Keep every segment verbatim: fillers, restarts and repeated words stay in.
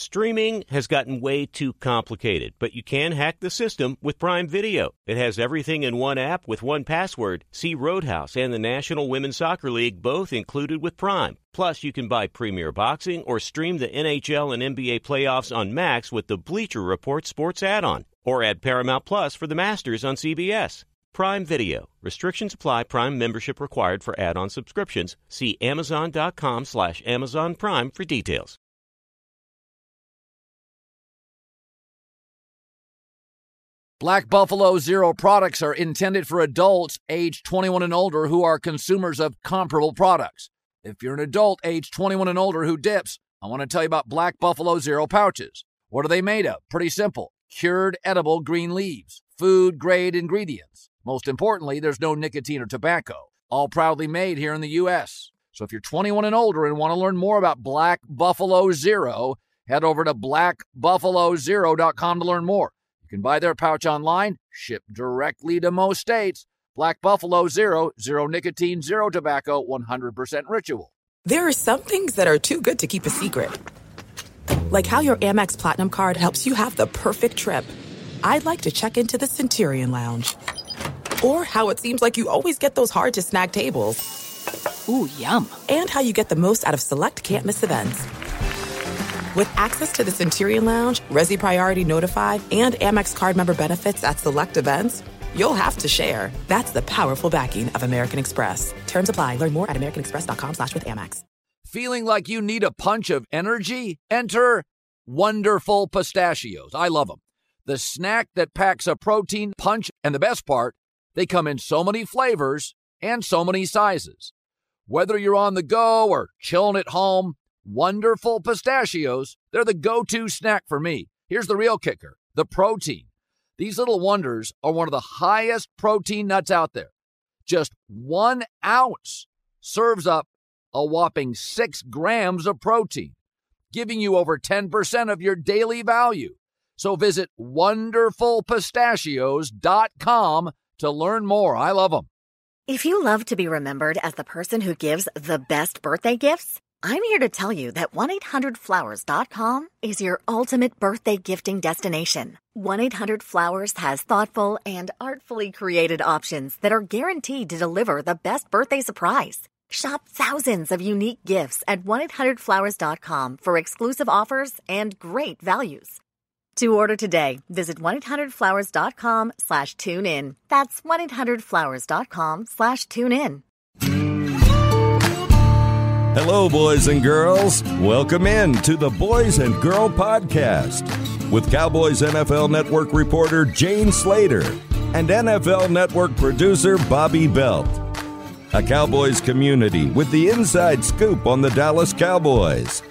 Streaming has gotten way too complicated, but you can hack the system with Prime Video. It has everything in one app with one password. See Roadhouse and the National Women's Soccer League both included with Prime. Plus, you can buy Premier Boxing or stream the N H L and N B A playoffs on Max with the Bleacher Report Sports add-on. Or add Paramount Plus for the Masters on C B S. Prime Video. Restrictions apply. Prime membership required for add-on subscriptions. See Amazon.com slash Amazon Prime for details. Black Buffalo Zero products are intended for adults age twenty-one and older who are consumers of comparable products. If you're an adult age twenty-one and older who dips, I want to tell you about Black Buffalo Zero pouches. What are they made of? Pretty simple. Cured edible green leaves. Food-grade ingredients. Most importantly, there's no nicotine or tobacco. All proudly made here in the U S So if you're twenty-one and older and want to learn more about Black Buffalo Zero, head over to black buffalo zero dot com to learn more. You can buy their pouch online, ship directly to most states. Black Buffalo Zero, zero nicotine, zero tobacco, one hundred percent ritual. There are some things that are too good to keep a secret. Like how your Amex Platinum card helps you have the perfect trip. I'd like to check into the Centurion Lounge. Or how it seems like you always get those hard-to-snag tables. Ooh, yum. And how you get the most out of select can't-miss events. With access to the Centurion Lounge, Resi Priority Notified, and Amex card member benefits at select events, you'll have to share. That's the powerful backing of American Express. Terms apply. Learn more at americanexpress.com slash with Amex. Feeling like you need a punch of energy? Enter Wonderful Pistachios. I love them. The snack that packs a protein punch, and the best part, they come in so many flavors and so many sizes. Whether you're on the go or chilling at home, Wonderful Pistachios, they're the go-to snack for me. Here's the real kicker, the protein. These little wonders are one of the highest protein nuts out there. Just one ounce serves up a whopping six grams of protein, giving you over ten percent of your daily value. So visit wonderful pistachios dot com to learn more. I love them. If you love to be remembered as the person who gives the best birthday gifts, I'm here to tell you that one eight hundred flowers dot com is your ultimate birthday gifting destination. one eight hundred flowers has thoughtful and artfully created options that are guaranteed to deliver the best birthday surprise. Shop thousands of unique gifts at one eight hundred flowers dot com for exclusive offers and great values. To order today, visit one eight hundred flowers dot com slash tune in. That's one eight hundred flowers dot com slash tune in. Hello, boys and girls. Welcome in to the Boys and Girl Podcast with Cowboys N F L Network reporter Jane Slater and N F L Network producer Bobby Belt. A Cowboys community with the inside scoop on the Dallas Cowboys.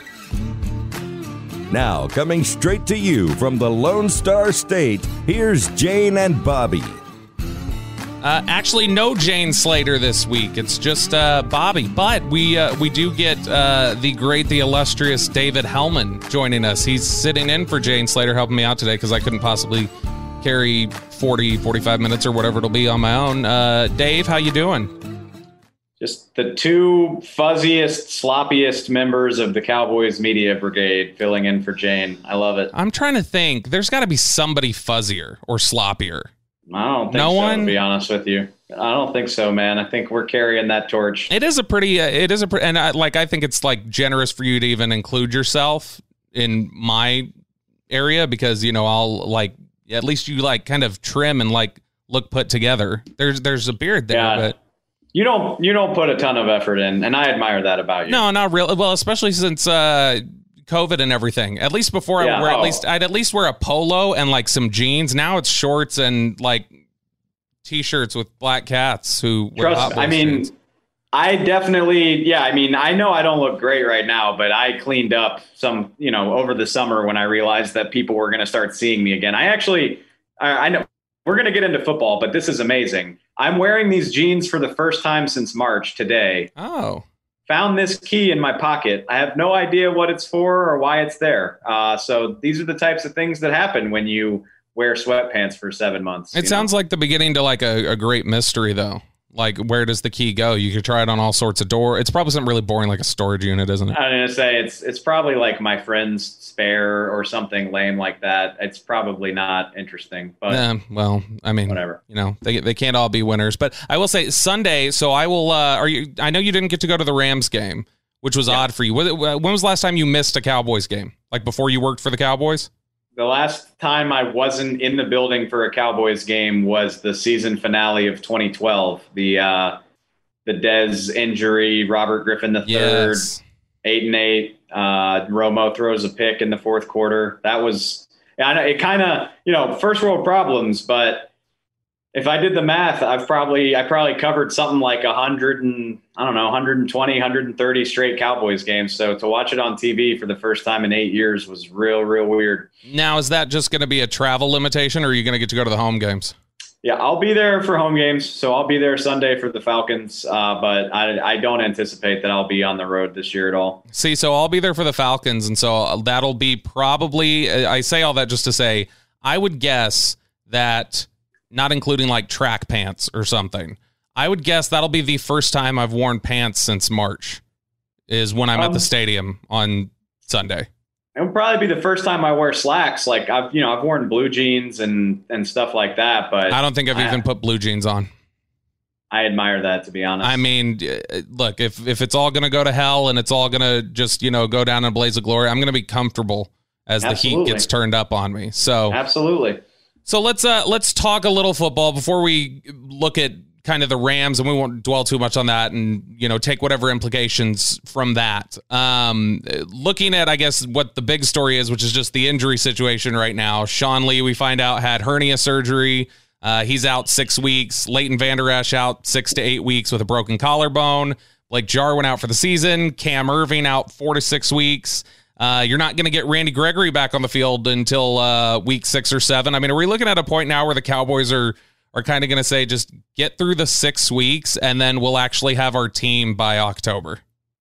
Now, coming straight to you from the Lone Star State, here's Jane and Bobby. Uh, actually, no Jane Slater this week. It's just uh, Bobby. But we uh, we do get uh, the great, the illustrious David Hellman joining us. He's sitting in for Jane Slater, helping me out today because I couldn't possibly carry forty, forty-five minutes or whatever it'll be on my own. Uh, Dave, how you doing? Just the two fuzziest, sloppiest members of the Cowboys media brigade filling in for Jane. I love it. I'm trying to think. There's got to be somebody fuzzier or sloppier. I don't think no so, one? to be honest with you. I don't think so, man. I think we're carrying that torch. It is a pretty, uh, it is a, pre- and I, like, I think it's like generous for you to even include yourself in my area because, you know, I'll like, at least you like kind of trim and like look put together. There's, there's a beard there, yeah. but. You don't you don't put a ton of effort in, and I admire that about you. No, not really. Well, especially since uh, COVID and everything. At least before yeah, I wear oh. at least I'd at least wear a polo and like some jeans. Now it's shorts and like t-shirts with black cats who wear Trust Hot I mean, jeans. I definitely yeah. I mean, I know I don't look great right now, but I cleaned up some you know over the summer when I realized that people were going to start seeing me again. I actually I, I know we're going to get into football, but this is amazing. I'm wearing these jeans for the first time since March today. Oh. Found this key in my pocket. I have no idea what it's for or why it's there. Uh, so these are the types of things that happen when you wear sweatpants for seven months. It sounds know? like the beginning to like a, a great mystery, though. Like, where does the key go? You could try it on all sorts of doors. It's probably something really boring, like a storage unit, isn't it? I was going to say, it's it's probably like my friend's spare or something lame like that. It's probably not interesting. But yeah, well, I mean, whatever. You know, they they can't all be winners. But I will say Sunday. So I will. Uh, are you? I know you didn't get to go to the Rams game, which was yeah. odd for you. When was the last time you missed a Cowboys game? Like before you worked for the Cowboys? The last time I wasn't in the building for a Cowboys game was the season finale of twenty twelve. The uh, the Dez injury, Robert Griffin the third, yes. eight and eight. Uh, Romo throws a pick in the fourth quarter. That was, I know it kind of, you know, first world problems. But if I did the math, I've probably I probably covered something like a hundred and I don't know, one twenty, one thirty straight Cowboys games. So to watch it on T V for the first time in eight years was real, real weird. Now, is that just going to be a travel limitation, or are you going to get to go to the home games? Yeah, I'll be there for home games. So I'll be there Sunday for the Falcons, uh, but I, I don't anticipate that I'll be on the road this year at all. See, so I'll be there for the Falcons, and so that'll be probably, I say all that just to say, I would guess that, not including like track pants or something, I would guess that'll be the first time I've worn pants since March, is when I'm um, at the stadium on Sunday. It'll probably be the first time I wear slacks. Like I've, you know, I've worn blue jeans and, and stuff like that, but I don't think I've I, even put blue jeans on. I admire that, to be honest. I mean, look, if, if it's all going to go to hell and it's all going to just, you know, go down in a blaze of glory, I'm going to be comfortable as Absolutely. the heat gets turned up on me. So Absolutely. So let's, uh, let's talk a little football before we look at kind of the Rams, and we won't dwell too much on that, and, you know, take whatever implications from that. Um, looking at, I guess, what the big story is, which is just the injury situation right now. Sean Lee, we find out, had hernia surgery. Uh, he's out six weeks. Leighton Vander Esch out six to eight weeks with a broken collarbone. Blake Jarwin out for the season. Cam Irving out four to six weeks. Uh, you're not going to get Randy Gregory back on the field until uh, week six or seven. I mean, are we looking at a point now where the Cowboys are are kind of going to say, just get through the six weeks and then we'll actually have our team by October?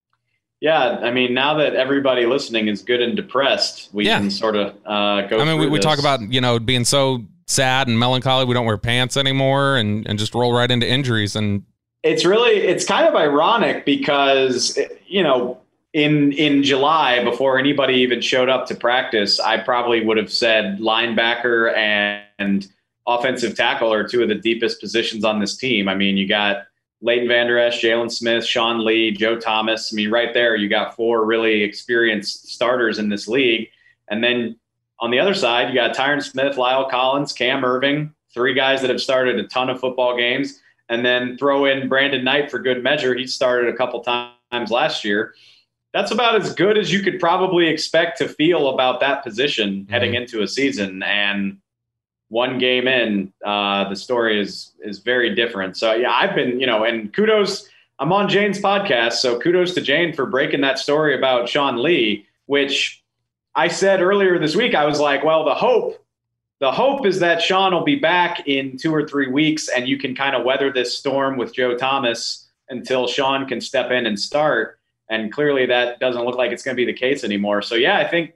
Yeah, I mean, now that everybody listening is good and depressed, we yeah. can sort of uh, go I mean, through we, we this. talk about, you know, being so sad and melancholy, we don't wear pants anymore, and, and just roll right into injuries. And it's really, it's kind of ironic because, you know, in in July, before anybody even showed up to practice, I probably would have said linebacker and, and offensive tackle are two of the deepest positions on this team. I mean, you got Leighton Vander Esch, Jalen Smith, Sean Lee, Joe Thomas. I mean, right there, you got four really experienced starters in this league. And then on the other side, you got Tyron Smith, Lyle Collins, Cam Irving, three guys that have started a ton of football games. And then throw in Brandon Knight for good measure. He started a couple times last year. That's about as good as you could probably expect to feel about that position mm-hmm. heading into a season. And one game in, uh, the story is is very different. So, yeah, I've been, you know, and kudos. I'm on Jane's podcast, so kudos to Jane for breaking that story about Sean Lee, which I said earlier this week. I was like, well, the hope, the hope is that Sean will be back in two or three weeks and you can kind of weather this storm with Joe Thomas until Sean can step in and start. And clearly that doesn't look like it's going to be the case anymore. So, yeah, I think,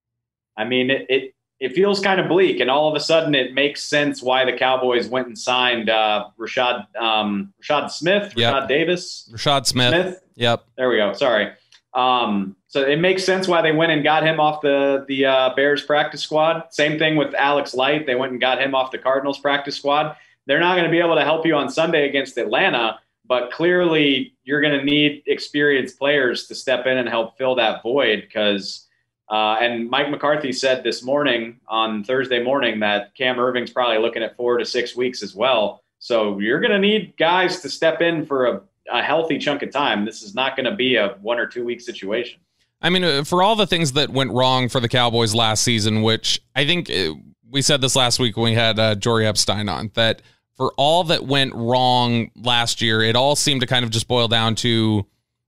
I mean, it, it, it feels kind of bleak. And all of a sudden it makes sense why the Cowboys went and signed uh, Rashad, um, Rashad Smith, yep. Rashad Davis. Rashad Smith. Smith. Yep. There we go. Sorry. Um, so it makes sense why they went and got him off the, the uh, Bears practice squad. Same thing with Alex Light. They went and got him off the Cardinals practice squad. They're not going to be able to help you on Sunday against Atlanta, but clearly you're going to need experienced players to step in and help fill that void because uh, and Mike McCarthy said this morning on Thursday morning that Cam Irving's probably looking at four to six weeks as well. So you're going to need guys to step in for a, a healthy chunk of time. This is not going to be a one or two week situation. I mean, for all the things that went wrong for the Cowboys last season, which I think we said this last week when we had uh, Jory Epstein on, that for all that went wrong last year, it all seemed to kind of just boil down to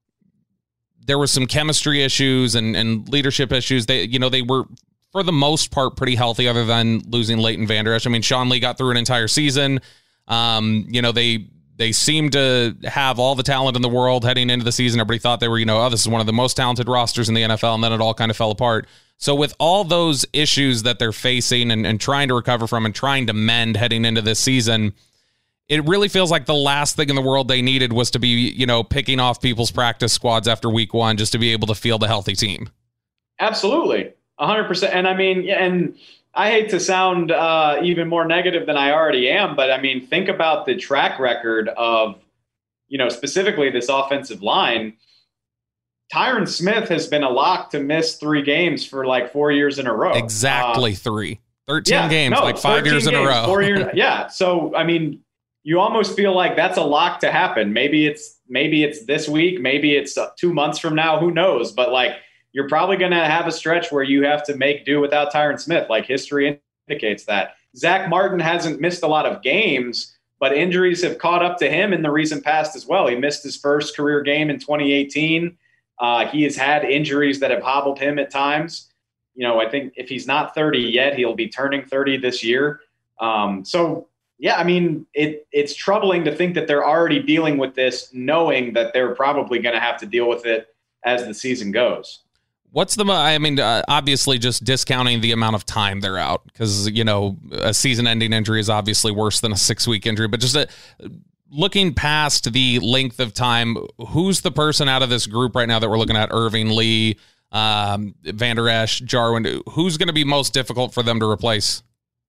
there were some chemistry issues and, and leadership issues. They, you know, they were for the most part pretty healthy other than losing Leighton Vander Esch. I mean, Sean Lee got through an entire season. Um, you know, they, they seemed to have all the talent in the world heading into the season. Everybody thought they were, you know, oh, this is one of the most talented rosters in the N F L. And then it all kind of fell apart. So with all those issues that they're facing and, and trying to recover from and trying to mend heading into this season, it really feels like the last thing in the world they needed was to be, you know, picking off people's practice squads after week one just to be able to field a healthy team. Absolutely. A hundred percent. And I mean, and I hate to sound uh, even more negative than I already am, but I mean, think about the track record of, you know, specifically this offensive line. Tyron Smith has been a lock to miss three games for like four years in a row. Exactly. Uh, three. thirteen yeah, games, no, like five years games, in a row. Four years, yeah. So, I mean, you almost feel like that's a lock to happen. Maybe it's, maybe it's this week, maybe it's two months from now, who knows? But like, you're probably going to have a stretch where you have to make do without Tyron Smith. Like history indicates that. Zach Martin hasn't missed a lot of games, but injuries have caught up to him in the recent past as well. He missed his first career game in twenty eighteen. Uh, he has had injuries that have hobbled him at times. You know, I think if he's not thirty yet, he'll be turning thirty this year. Um, so, yeah, I mean, it it's troubling to think that they're already dealing with this, knowing that they're probably going to have to deal with it as the season goes. What's the, I mean, uh, obviously just discounting the amount of time they're out because, you know, a season-ending injury is obviously worse than a six-week injury, but just a, looking past the length of time, who's the person out of this group right now that we're looking at? Irving, Lee, um, Van Der Esch, Jarwin, who's going to be most difficult for them to replace?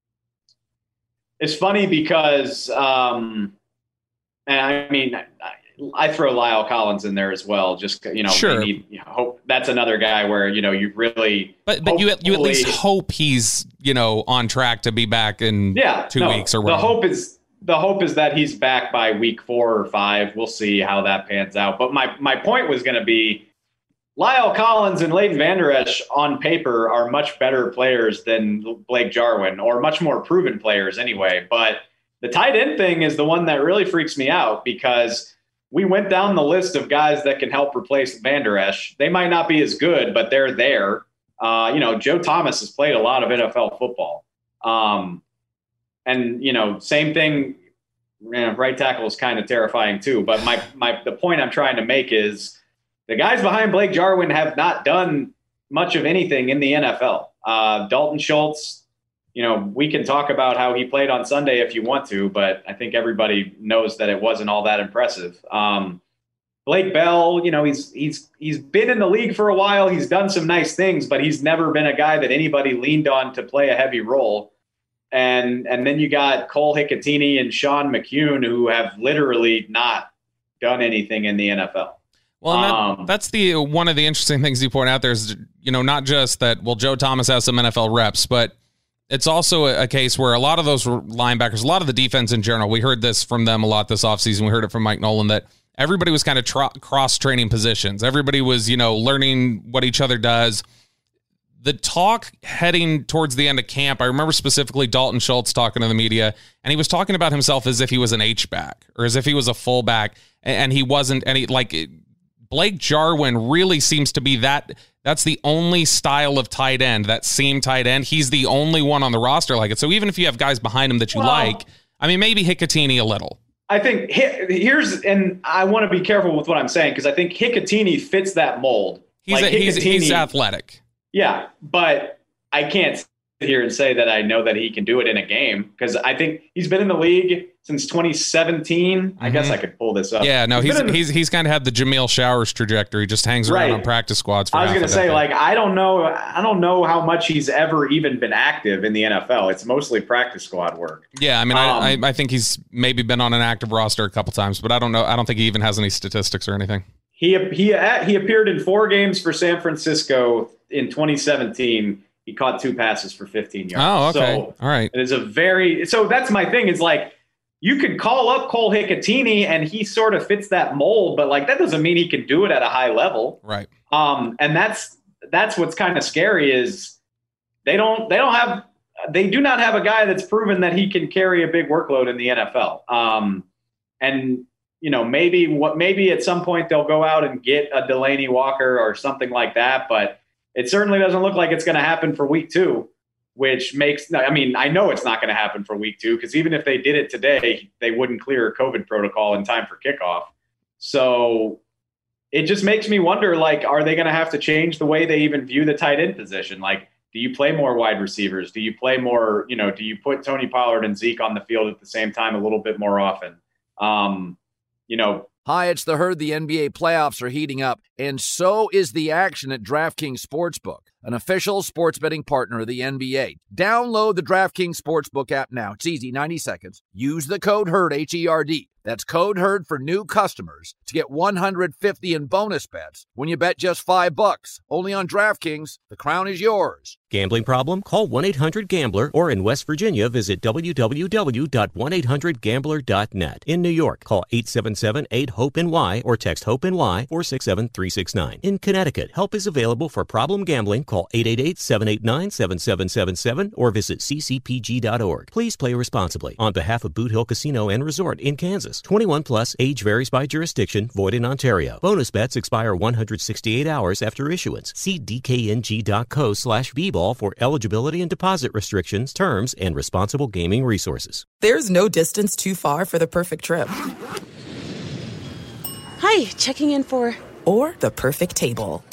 It's funny because, um, and I mean, I, I throw Lyle Collins in there as well. Just, you know, sure. Need, you know, hope that's another guy where, you know, you really, but but you you at least hope he's, you know, on track to be back in yeah, two no, weeks or whatever. The hope is the hope is that he's back by week four or five. We'll see how that pans out. But my my point was going to be Lyle Collins and Leighton Van Der Esch on paper are much better players than Blake Jarwin, or much more proven players anyway. But the tight end thing is the one that really freaks me out because we went down the list of guys that can help replace Van Der Esch. They might not be as good, but they're there. Uh, you know, Joe Thomas has played a lot of N F L football. Um, and, you know, same thing, you know, right tackle is kind of terrifying too. But my, my, the point I'm trying to make is the guys behind Blake Jarwin have not done much of anything in the N F L. Uh, Dalton Schultz, you know, we can talk about how he played on Sunday if you want to, but I think everybody knows that it wasn't all that impressive. Um, Blake Bell, you know, he's he's he's been in the league for a while. He's done some nice things, but he's never been a guy that anybody leaned on to play a heavy role. And and then you got Cole Hicatini and Sean McCune, who have literally not done anything in the N F L. Well, that, um, that's the one of the interesting things you point out there is, you know, not just that, well, Joe Thomas has some N F L reps, but it's also a, a case where a lot of those linebackers, a lot of the defense in general, we heard this from them a lot this offseason. We heard it from Mike Nolan that everybody was kind of tra- cross-training positions. Everybody was, you know, learning what each other does. The talk heading towards the end of camp, I remember specifically Dalton Schultz talking to the media, and he was talking about himself as if he was an H-back or as if he was a fullback, and he wasn't any, like, Blake Jarwin really seems to be that. That's the only style of tight end, that seam tight end. He's the only one on the roster like it. So even if you have guys behind him that you well, like, I mean, maybe Hicatini a little. I think here's, and I want to be careful with what I'm saying because I think Hicatini fits that mold. He's like a, he's, he's athletic. Yeah, but I can't sit here and say that I know that he can do it in a game because I think he's been in the league since twenty seventeen. Mm-hmm. I guess I could pull this up. Yeah, no, he's he's he's, he's kind of had the Jameel Showers trajectory. Just hangs around right. on practice squads. For I was going to say, like, I don't know, I don't know how much he's ever even been active in the N F L. It's mostly practice squad work. Yeah, I mean, um, I I think he's maybe been on an active roster a couple times, but I don't know. I don't think he even has any statistics or anything. He he he appeared in four games for San Francisco in twenty seventeen. He caught two passes for fifteen yards. Oh, okay. So all right. It is a very, so that's my thing. It's like, you could call up Cole Hicatini and he sort of fits that mold, but like, that doesn't mean he can do it at a high level. Right. Um, and that's, that's what's kind of scary is they don't, they don't have, they do not have a guy that's proven that he can carry a big workload in the N F L. Um, and, you know, maybe what, maybe at some point they'll go out and get a Delaney Walker or something like that, but it certainly doesn't look like it's going to happen for week two, which makes, I mean, I know it's not going to happen for week two because even if they did it today, they wouldn't clear a COVID protocol in time for kickoff. So it just makes me wonder, like, are they going to have to change the way they even view the tight end position? Like, Do you play more wide receivers? Do you play more, you know, do you put Tony Pollard and Zeke on the field at the same time a little bit more often? Um, you know. Hi, it's the Herd. The N B A playoffs are heating up, and so is the action at DraftKings Sportsbook, an official sports betting partner of the N B A. Download the DraftKings Sportsbook app now. It's easy, ninety seconds. Use the code HERD, H E R D. That's code HERD for new customers to get one hundred fifty in bonus bets when you bet just five bucks. Only on DraftKings. The crown is yours. Gambling problem? Call one eight hundred gambler, or in West Virginia, visit w w w dot one eight hundred gambler dot net. In New York, call eight seven seven eight hope N Y or text HOPE-NY four six seven three six nine. In Connecticut, help is available for problem gambling. Call eight eight eight seven eight nine seven seven seven seven or visit c c p g dot org. Please play responsibly. On behalf of Boot Hill Casino and Resort in Kansas, twenty-one plus, age varies by jurisdiction, void in Ontario. Bonus bets expire one hundred sixty-eight hours after issuance. See d k n g dot co slash b ball for eligibility and deposit restrictions, terms, and responsible gaming resources. There's no distance too far for the perfect trip. Hi, checking in for... Or the perfect table.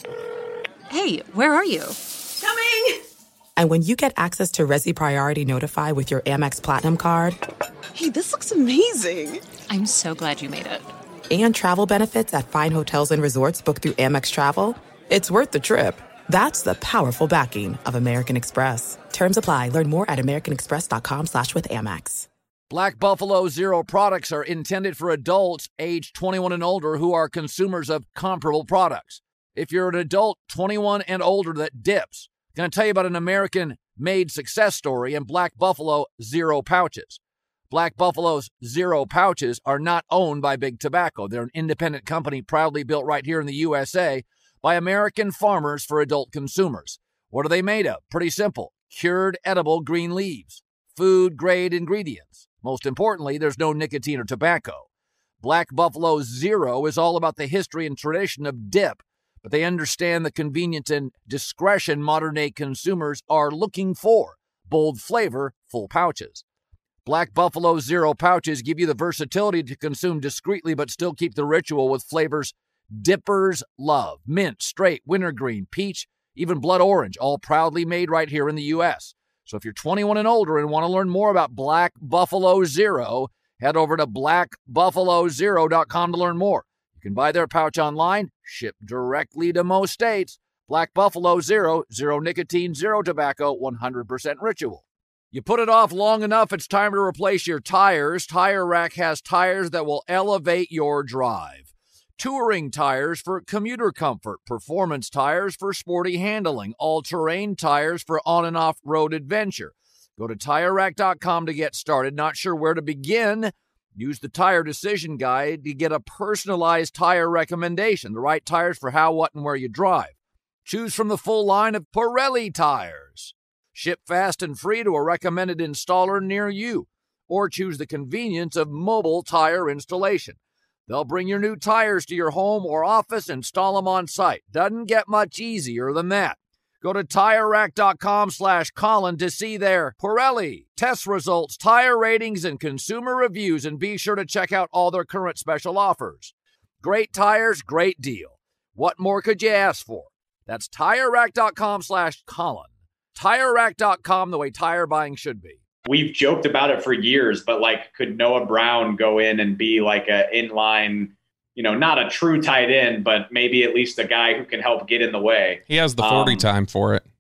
Hey, where are you? Coming! And when you get access to Resi Priority Notify with your Amex Platinum card... Hey, this looks amazing! I'm so glad you made it. And travel benefits at fine hotels and resorts booked through Amex Travel, it's worth the trip. That's the powerful backing of American Express. Terms apply. Learn more at americanexpress.com slash with Amex. Black Buffalo Zero products are intended for adults age twenty-one and older who are consumers of comparable products. If you're an adult twenty-one and older that dips, I'm going to tell you about an American-made success story in Black Buffalo Zero pouches. Black Buffalo's Zero pouches are not owned by Big Tobacco. They're an independent company proudly built right here in the U S A by American farmers for adult consumers. What are they made of? Pretty simple. Cured edible green leaves. Food-grade ingredients. Most importantly, there's no nicotine or tobacco. Black Buffalo Zero is all about the history and tradition of dip, but they understand the convenience and discretion modern-day consumers are looking for. Bold flavor, full pouches. Black Buffalo Zero pouches give you the versatility to consume discreetly but still keep the ritual with flavors dippers love. Mint, straight, wintergreen, peach, even blood orange, all proudly made right here in the U S. So if you're twenty-one and older and want to learn more about Black Buffalo Zero, head over to black buffalo zero dot com to learn more. You can buy their pouch online, shipped directly to most states. Black Buffalo Zero, zero nicotine, zero tobacco, one hundred percent ritual. You put it off long enough, it's time to replace your tires. Tire Rack has tires that will elevate your drive. Touring tires for commuter comfort, performance tires for sporty handling, all-terrain tires for on- and off-road adventure. Go to tire rack dot com to get started. Not sure where to begin? Use the Tire Decision Guide to get a personalized tire recommendation, the right tires for how, what, and where you drive. Choose from the full line of Pirelli tires. Ship fast and free to a recommended installer near you. Or choose the convenience of mobile tire installation. They'll bring your new tires to your home or office, install them on site. Doesn't get much easier than that. Go to tire rack dot com slash Colin to see their Pirelli test results, tire ratings, and consumer reviews, and be sure to check out all their current special offers. Great tires, great deal. What more could you ask for? That's tire rack dot com slash Colin. tire rack dot com, the way tire buying should be. We've joked about it for years, but like, could Noah Brown go in and be like a inline, you know, not a true tight end, but maybe at least a guy who can help get in the way? He has the forty um, time for it.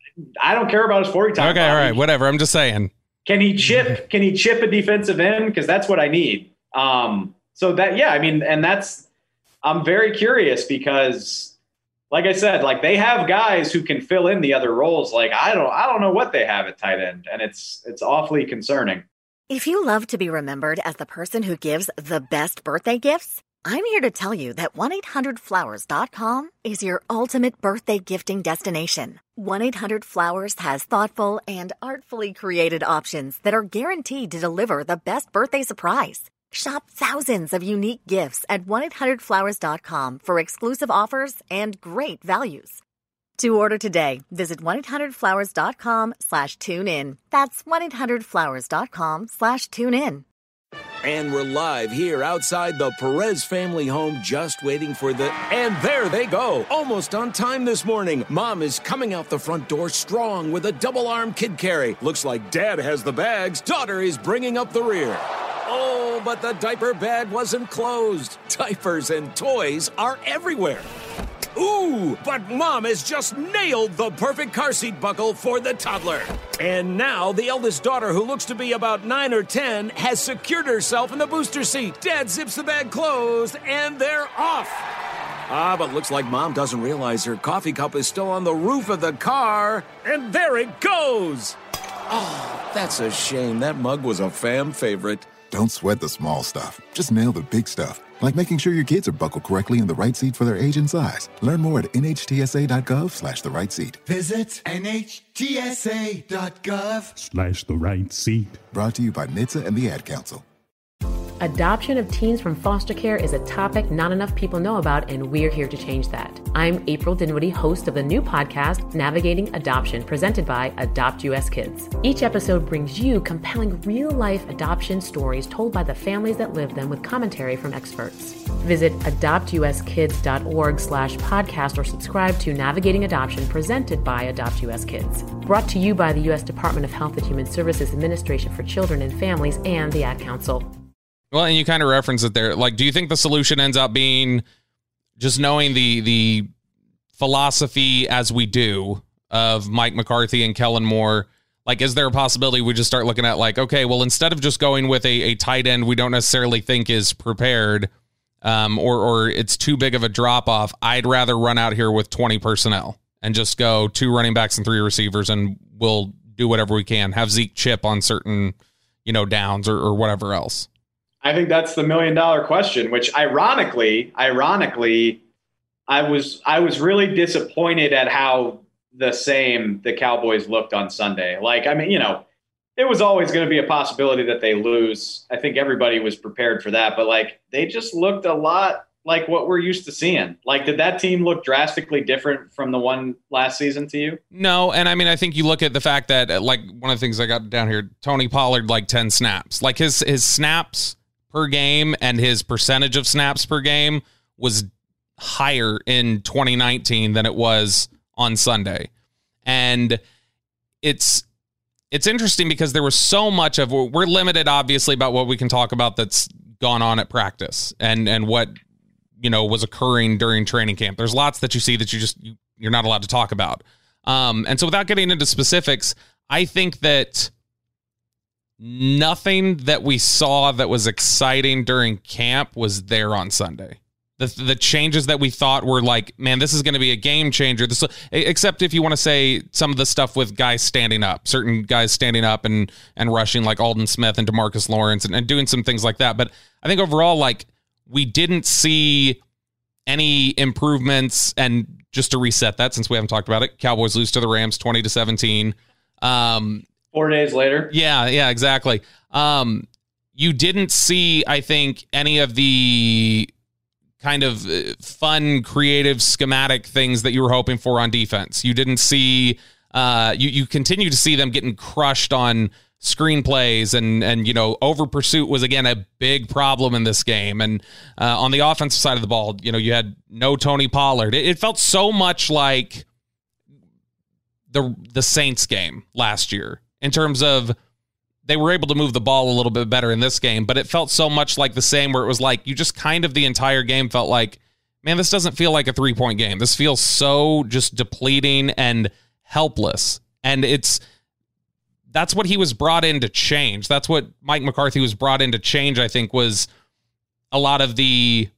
I don't care about his forty time. Okay, all right, whatever. I'm just saying. Can he chip? Can he chip a defensive end? Because that's what I need. Um, so that, yeah, I mean, and that's, I'm very curious because, like I said, like they have guys who can fill in the other roles. Like I don't, I don't know what they have at tight end, and it's it's awfully concerning. If you love to be remembered as the person who gives the best birthday gifts, I'm here to tell you that one eight hundred flowers dot com is your ultimate birthday gifting destination. one eight hundred flowers has thoughtful and artfully created options that are guaranteed to deliver the best birthday surprise. Shop thousands of unique gifts at one eight hundred flowers dot com for exclusive offers and great values. To order today, visit one eight hundred flowers dot com slash tune in. That's one eight hundred flowers dot com slash tune in. And we're live here outside the Perez family home, just waiting for the... And there they go, almost on time this morning. Mom is coming out the front door strong with a double-arm kid carry. Looks like Dad has the bags. Daughter is bringing up the rear. Oh, but the diaper bag wasn't closed. Diapers and toys are everywhere. Ooh, but Mom has just nailed the perfect car seat buckle for the toddler. And now the eldest daughter, who looks to be about nine or ten, has secured herself in the booster seat. Dad zips the bag closed, and they're off. Ah, but looks like Mom doesn't realize her coffee cup is still on the roof of the car. And there it goes. Oh, that's a shame. That mug was a fam favorite. Don't sweat the small stuff. Just nail the big stuff. Like making sure your kids are buckled correctly in the right seat for their age and size. Learn more at nhtsa.gov slash the right seat. Visit nhtsa.gov slash the right seat. Brought to you by N H T S A and the Ad Council. Adoption of teens from foster care is a topic not enough people know about, and we're here to change that. I'm April Dinwiddie, host of the new podcast, Navigating Adoption, presented by Adopt U S Kids. Each episode brings you compelling real-life adoption stories told by the families that live them with commentary from experts. Visit adoptuskids.org slash podcast or subscribe to Navigating Adoption, presented by Adopt U S Kids. Brought to you by the U S Department of Health and Human Services Administration for Children and Families and the Ad Council. Well, and you kind of reference it there. Like, do you think the solution ends up being just knowing the the philosophy as we do of Mike McCarthy and Kellen Moore? Like, is there a possibility we just start looking at, like, okay, well, instead of just going with a, a tight end we don't necessarily think is prepared, um, or or it's too big of a drop-off, I'd rather run out here with twenty personnel and just go two running backs and three receivers, and we'll do whatever we can. Have Zeke chip on certain, you know, downs or, or whatever else. I think that's the million dollar question, which ironically, ironically, I was I was really disappointed at how the same the Cowboys looked on Sunday. Like, I mean, you know, it was always going to be a possibility that they lose. I think everybody was prepared for that, but like they just looked a lot like what we're used to seeing. Like, did that team look drastically different from the one last season to you? No, and I mean, I think you look at the fact that, like, one of the things I got down here, Tony Pollard, like ten snaps. Like, his his snaps per game and his percentage of snaps per game was higher in twenty nineteen than it was on Sunday. And it's it's interesting because there was so much of, we're limited obviously about what we can talk about that's gone on at practice and and what, you know, was occurring during training camp. There's lots that you see that you just you, you're not allowed to talk about. Um, and so without getting into specifics, I think that nothing that we saw that was exciting during camp was there on Sunday. The the changes that we thought were like, man, this is going to be a game changer. This, except if you want to say some of the stuff with guys standing up, certain guys standing up and and rushing, like Aldon Smith and DeMarcus Lawrence, and, and doing some things like that. But I think overall, like, we didn't see any improvements. And just to reset that, since we haven't talked about it, Cowboys lose to the Rams twenty to seventeen. Um, Four days later. Yeah, yeah, exactly. Um, you didn't see, I think, any of the kind of fun, creative, schematic things that you were hoping for on defense. You didn't see, uh, you, you continue to see them getting crushed on screenplays, and, and, you know, over pursuit was, again, a big problem in this game. And uh, on the offensive side of the ball, you know, you had no Tony Pollard. It, it felt so much like the the Saints game last year, in terms of they were able to move the ball a little bit better in this game, but it felt so much like the same, where it was like you just kind of the entire game felt like, man, this doesn't feel like a three-point game. This feels so just depleting and helpless. And it's that's what he was brought in to change. That's what Mike McCarthy was brought in to change, I think, was a lot of the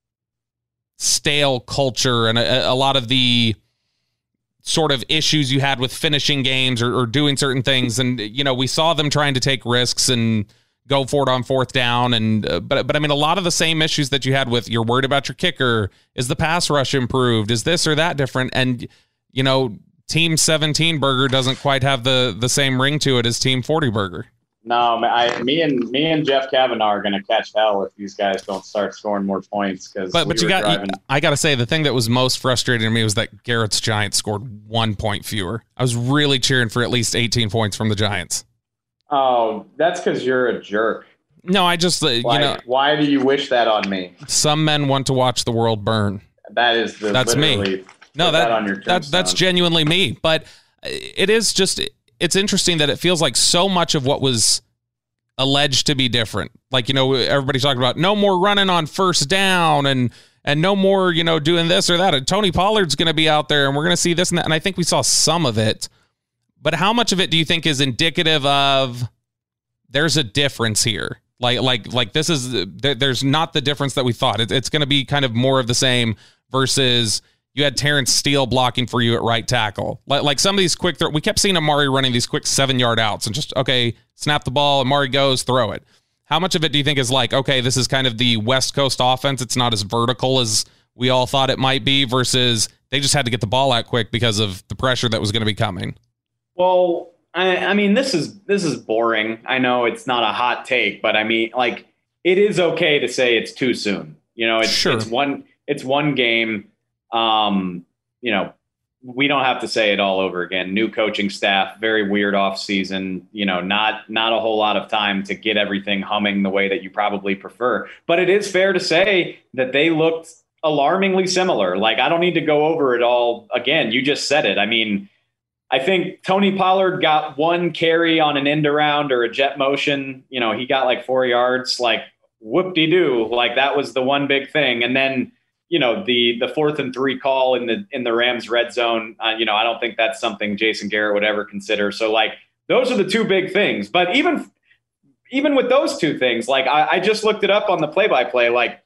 stale culture and a, a lot of the sort of issues you had with finishing games or, or doing certain things. And, you know, we saw them trying to take risks and go for it on fourth down. And, uh, but, but I mean, a lot of the same issues that you had with, you're worried about your kicker. Is the pass rush improved? Is this or that different? And, you know, Team seventeen burger doesn't quite have the, the same ring to it as Team forty burger. No, I, me and me and Jeff Kavanaugh are going to catch hell if these guys don't start scoring more points. Because but, we but you got, driving... I got to say, the thing that was most frustrating to me was that Garrett's Giants scored one point fewer. I was really cheering for at least eighteen points from the Giants. Oh, that's because you're a jerk. No, I just, uh, why, you know. Why do you wish that on me? Some men want to watch the world burn. That is the, That's me. No, that, that, on your that that's genuinely me. But it is just, it's interesting that it feels like so much of what was alleged to be different. Like, you know, everybody's talking about no more running on first down and and no more, you know, doing this or that. And Tony Pollard's going to be out there and we're going to see this and that. And I think we saw some of it. But how much of it do you think is indicative of there's a difference here? Like, like, like this is, there's not the difference that we thought. It, it's going to be kind of more of the same versus you had Terrence Steele blocking for you at right tackle. Like, like some of these quick, throw, we kept seeing Amari running these quick seven yard outs and just, okay, snap the ball, Amari goes, throw it. How much of it do you think is like, okay, this is kind of the West Coast offense. It's not as vertical as we all thought it might be versus they just had to get the ball out quick because of the pressure that was going to be coming. Well, I, I mean, this is this is boring. I know it's not a hot take, but I mean, like, it is okay to say it's too soon. You know, it's sure. it's one it's one game. Um, you know, we don't have to say it all over again. New coaching staff, very weird off season. You know, not not a whole lot of time to get everything humming the way that you probably prefer. But it is fair to say that they looked alarmingly similar. Like, I don't need to go over it all again. You just said it. I mean, I think Tony Pollard got one carry on an end around or a jet motion. You know, he got like four yards, like whoop-de-doo. Like, that was the one big thing. And then, you know, the the fourth and three call in the in the Rams red zone, uh, you know, I don't think that's something Jason Garrett would ever consider. So, like, those are the two big things. But even even with those two things, like, I, I just looked it up on the play-by-play, like,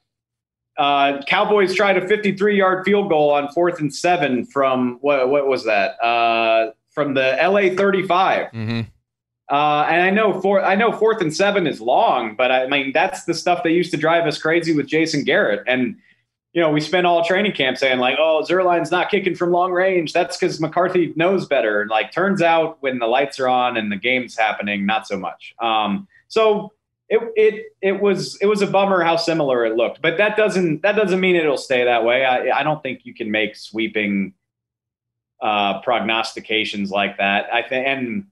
uh, Cowboys tried a fifty-three yard field goal on fourth and seven from, what, what was that? Uh, from the L A thirty-five. Mm-hmm. Uh, and I know four, I know fourth and seven is long, but I mean, that's the stuff that used to drive us crazy with Jason Garrett. And, you know, we spent all training camp saying like, oh, Zuerlein's not kicking from long range. That's because McCarthy knows better. And like, turns out when the lights are on and the game's happening, not so much. Um, so it, it, it was, it was a bummer how similar it looked, but that doesn't, that doesn't mean it'll stay that way. I, I don't think you can make sweeping uh, prognostications like that. I think, and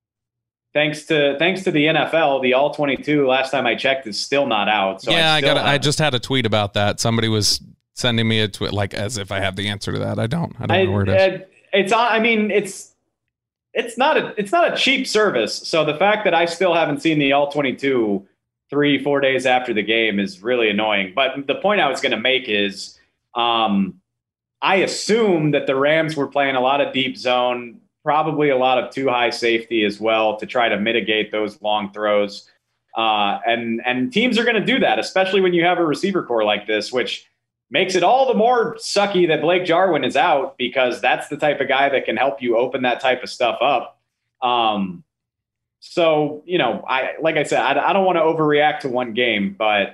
thanks to, thanks to the N F L, the all twenty-two, last time I checked, is still not out. So yeah, I, I got, have, I just had a tweet about that. Somebody was sending me a tweet, like, as if I have the answer to that. I don't, I don't I, know where it is. It's on, I mean, it's, it's not a, it's not a cheap service. So the fact that I still haven't seen the all twenty-two three, four days after the game is really annoying. But the point I was going to make is, um, I assume that the Rams were playing a lot of deep zone, probably a lot of too high safety as well to try to mitigate those long throws. Uh, and, and teams are going to do that, especially when you have a receiver core like this, which makes it all the more sucky that Blake Jarwin is out, because that's the type of guy that can help you open that type of stuff up. Um, so, you know, I, like I said, I, I don't want to overreact to one game, but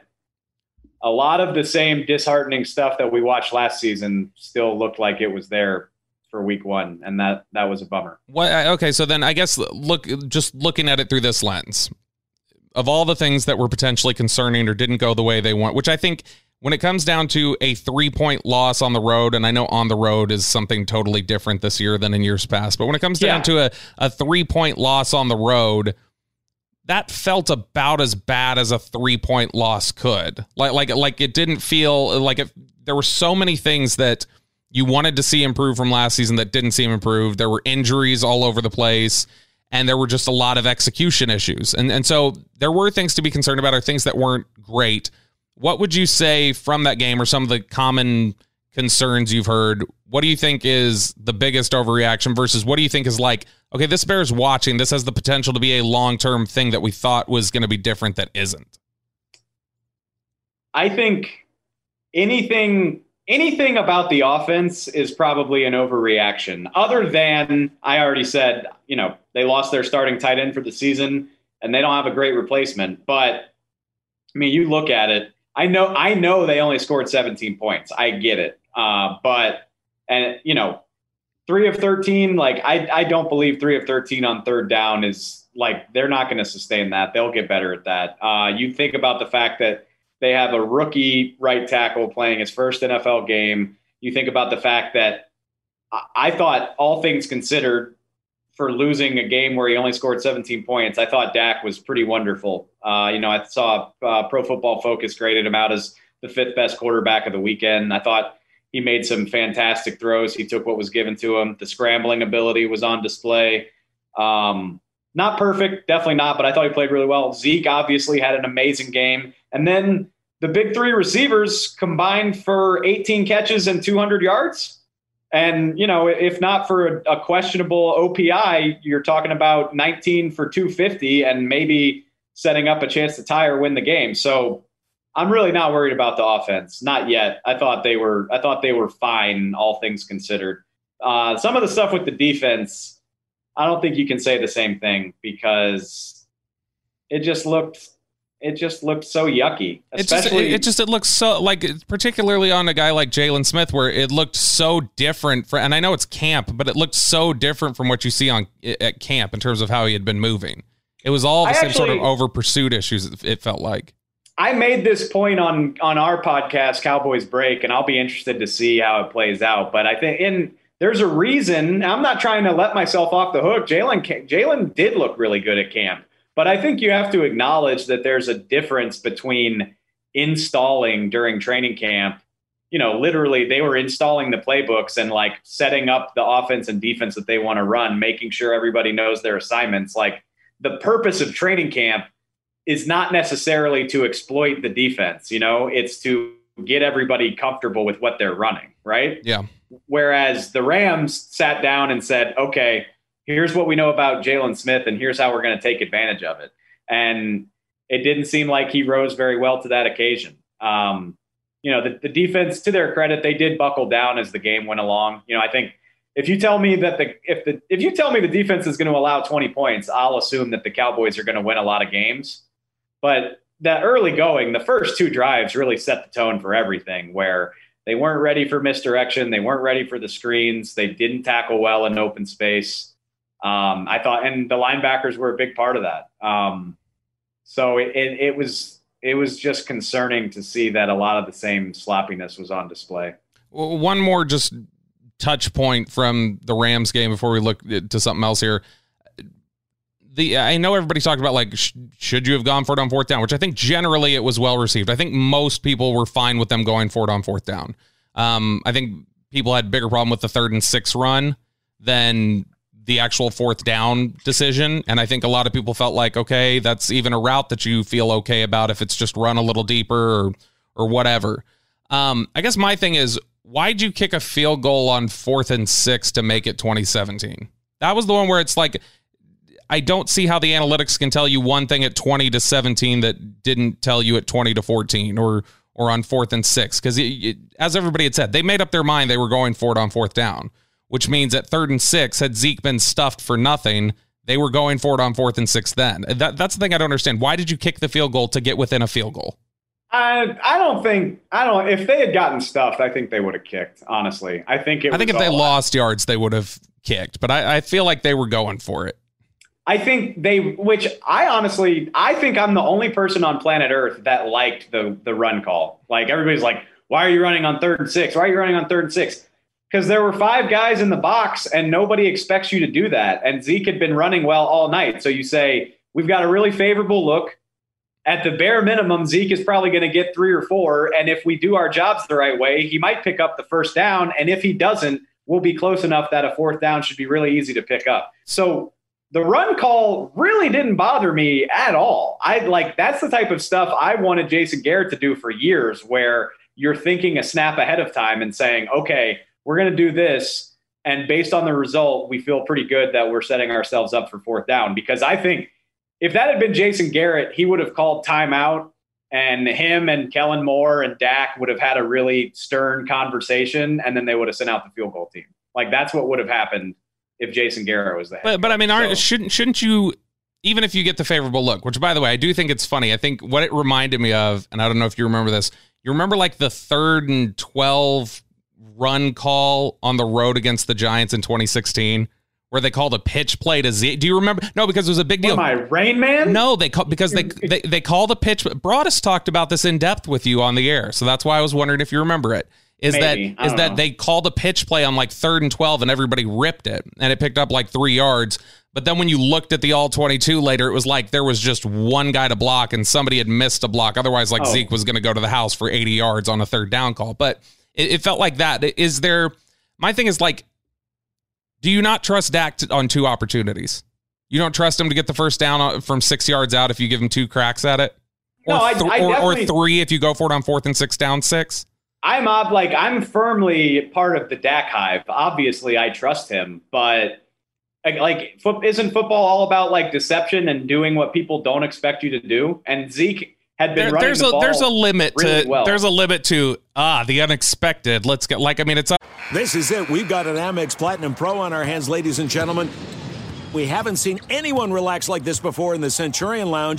a lot of the same disheartening stuff that we watched last season still looked like it was there for week one. And that, that was a bummer. Well, okay. So then I guess look, just looking at it through this lens of all the things that were potentially concerning or didn't go the way they want, which I think when it comes down to a three point loss on the road, and I know on the road is something totally different this year than in years past, but when it comes down yeah. to a, a three point loss on the road, that felt about as bad as a three point loss could. Like, like, like it didn't feel like it, there were so many things that you wanted to see improve from last season that didn't seem improved. There were injuries all over the place, and there were just a lot of execution issues. And, and so there were things to be concerned about, or things that weren't great. What would you say from that game, or some of the common concerns you've heard? What do you think is the biggest overreaction versus what do you think is like, okay, this bears watching, this has the potential to be a long-term thing that we thought was going to be different that isn't? I think anything anything about the offense is probably an overreaction, other than I already said, you know, they lost their starting tight end for the season and they don't have a great replacement. But I mean, you look at it, I know, I know they only scored seventeen points. I get it. Uh, but, and you know, three of thirteen, like I, I don't believe three of thirteen on third down is like, they're not going to sustain that. They'll get better at that. Uh, you think about the fact that they have a rookie right tackle playing his first N F L game. You think about the fact that I thought, all things considered, for losing a game where he only scored seventeen points, I thought Dak was pretty wonderful. Uh, you know, I saw uh, Pro Football Focus graded him out as the fifth best quarterback of the weekend. I thought he made some fantastic throws. He took what was given to him. The scrambling ability was on display. Um, not perfect, definitely not, but I thought he played really well. Zeke obviously had an amazing game. And then the big three receivers combined for eighteen catches and two hundred yards. And, you know, if not for a, a questionable O P I, you're talking about nineteen for two fifty and maybe setting up a chance to tie or win the game. So I'm really not worried about the offense. Not yet. I thought they were, I thought they were fine, all things considered. Uh, some of the stuff with the defense, I don't think you can say the same thing because it just looked, it just looked so yucky. Especially, it just, it, it just, it looks so like, particularly on a guy like Jalen Smith, where it looked so different for, and I know it's camp, but it looked so different from what you see on at camp in terms of how he had been moving. It was all the I same actually, sort of over pursuit issues. It felt like. I made this point on, on our podcast, Cowboys Break, and I'll be interested to see how it plays out. But I think in there's a reason. I'm not trying to let myself off the hook. Jalen Jalen did look really good at camp, but I think you have to acknowledge that there's a difference between installing during training camp. You know, literally they were installing the playbooks and like setting up the offense and defense that they want to run, making sure everybody knows their assignments. Like the purpose of training camp is not necessarily to exploit the defense. You know, it's to get everybody comfortable with what they're running. Right. Yeah. Whereas the Rams sat down and said, okay, here's what we know about Jalen Smith and here's how we're going to take advantage of it. And it didn't seem like he rose very well to that occasion. Um, you know, the, the defense, to their credit, they did buckle down as the game went along. You know, I think if you tell me that the, if the, if you tell me the defense is going to allow twenty points, I'll assume that the Cowboys are going to win a lot of games. But that early going, the first two drives really set the tone for everything, where they weren't ready for misdirection. They weren't ready for the screens. They didn't tackle well in open space. Um, I thought, and the linebackers were a big part of that. Um, so it, it, it was, it was just concerning to see that a lot of the same sloppiness was on display. Well, one more just touch point from the Rams game before we look to something else here. The, I know everybody's talking about like, sh- should you have gone for it on fourth down, which I think generally it was well received. I think most people were fine with them going for it on fourth down. Um, I think people had bigger problem with the third and six run than the actual fourth down decision. And I think a lot of people felt like, okay, that's even a route that you feel okay about if it's just run a little deeper or, or whatever. Um, I guess my thing is, why'd you kick a field goal on fourth and six to make it twenty seventeen? That was the one where it's like, I don't see how the analytics can tell you one thing at twenty to seventeen that didn't tell you at twenty to fourteen or or on fourth and six. Because as everybody had said, they made up their mind they were going for it on fourth down, which means at third and six, had Zeke been stuffed for nothing, they were going for it on fourth and six then. That, that's the thing I don't understand. Why did you kick the field goal to get within a field goal? I I don't think I don't. If they had gotten stuffed, I think they would have kicked. Honestly, I think it. I think was if they all lost yards, they would have kicked. But I, I feel like they were going for it. I think they, which I honestly, I think I'm the only person on planet Earth that liked the the run call. Like everybody's like, why are you running on third and six? Why are you running on third and six? Because there were five guys in the box and nobody expects you to do that. And Zeke had been running well all night. So you say, we've got a really favorable look. At the bare minimum, Zeke is probably going to get three or four. And if we do our jobs the right way, he might pick up the first down. And if he doesn't, we'll be close enough that a fourth down should be really easy to pick up. So the run call really didn't bother me at all. I like, that's the type of stuff I wanted Jason Garrett to do for years, where you're thinking a snap ahead of time and saying, okay, we're going to do this. And based on the result, we feel pretty good that we're setting ourselves up for fourth down. Because I think if that had been Jason Garrett, he would have called timeout, and him and Kellen Moore and Dak would have had a really stern conversation, and then they would have sent out the field goal team. Like that's what would have happened if Jason Garrett was the head. But, but I mean, aren't, so, shouldn't shouldn't you, even if you get the favorable look, which by the way, I do think it's funny. I think what it reminded me of, and I don't know if you remember this, you remember like the third and twelve run call on the road against the Giants in twenty sixteen? Where they called a pitch play to Z. Do you remember? No, because it was a big deal. What am I, Rain Man? No, they call, because they, they they called a pitch. Broadus talked about this in depth with you on the air, so that's why I was wondering if you remember it. is Maybe. that is that know. they called a pitch play on like third and twelve and everybody ripped it and it picked up like three yards. But then when you looked at the all twenty-two later, it was like there was just one guy to block and somebody had missed a block. Otherwise, like oh. Zeke was going to go to the house for eighty yards on a third down call. But it, it felt like that. Is there, my thing is like, do you not trust Dak to, on two opportunities? You don't trust him to get the first down from six yards out if you give him two cracks at it? Or, no, I, th- I or, or definitely, three if you go for it on fourth and six down six? I'm ob- like I'm firmly part of the Dak hive. Obviously, I trust him, but like, like fo- isn't football all about like deception and doing what people don't expect you to do? And Zeke had been there, running there's the a ball there's a limit really to well. there's a limit to ah the unexpected. Let's get like I mean it's a- This is it. We've got an Amex Platinum Pro on our hands, ladies and gentlemen. We haven't seen anyone relax like this before in the Centurion Lounge.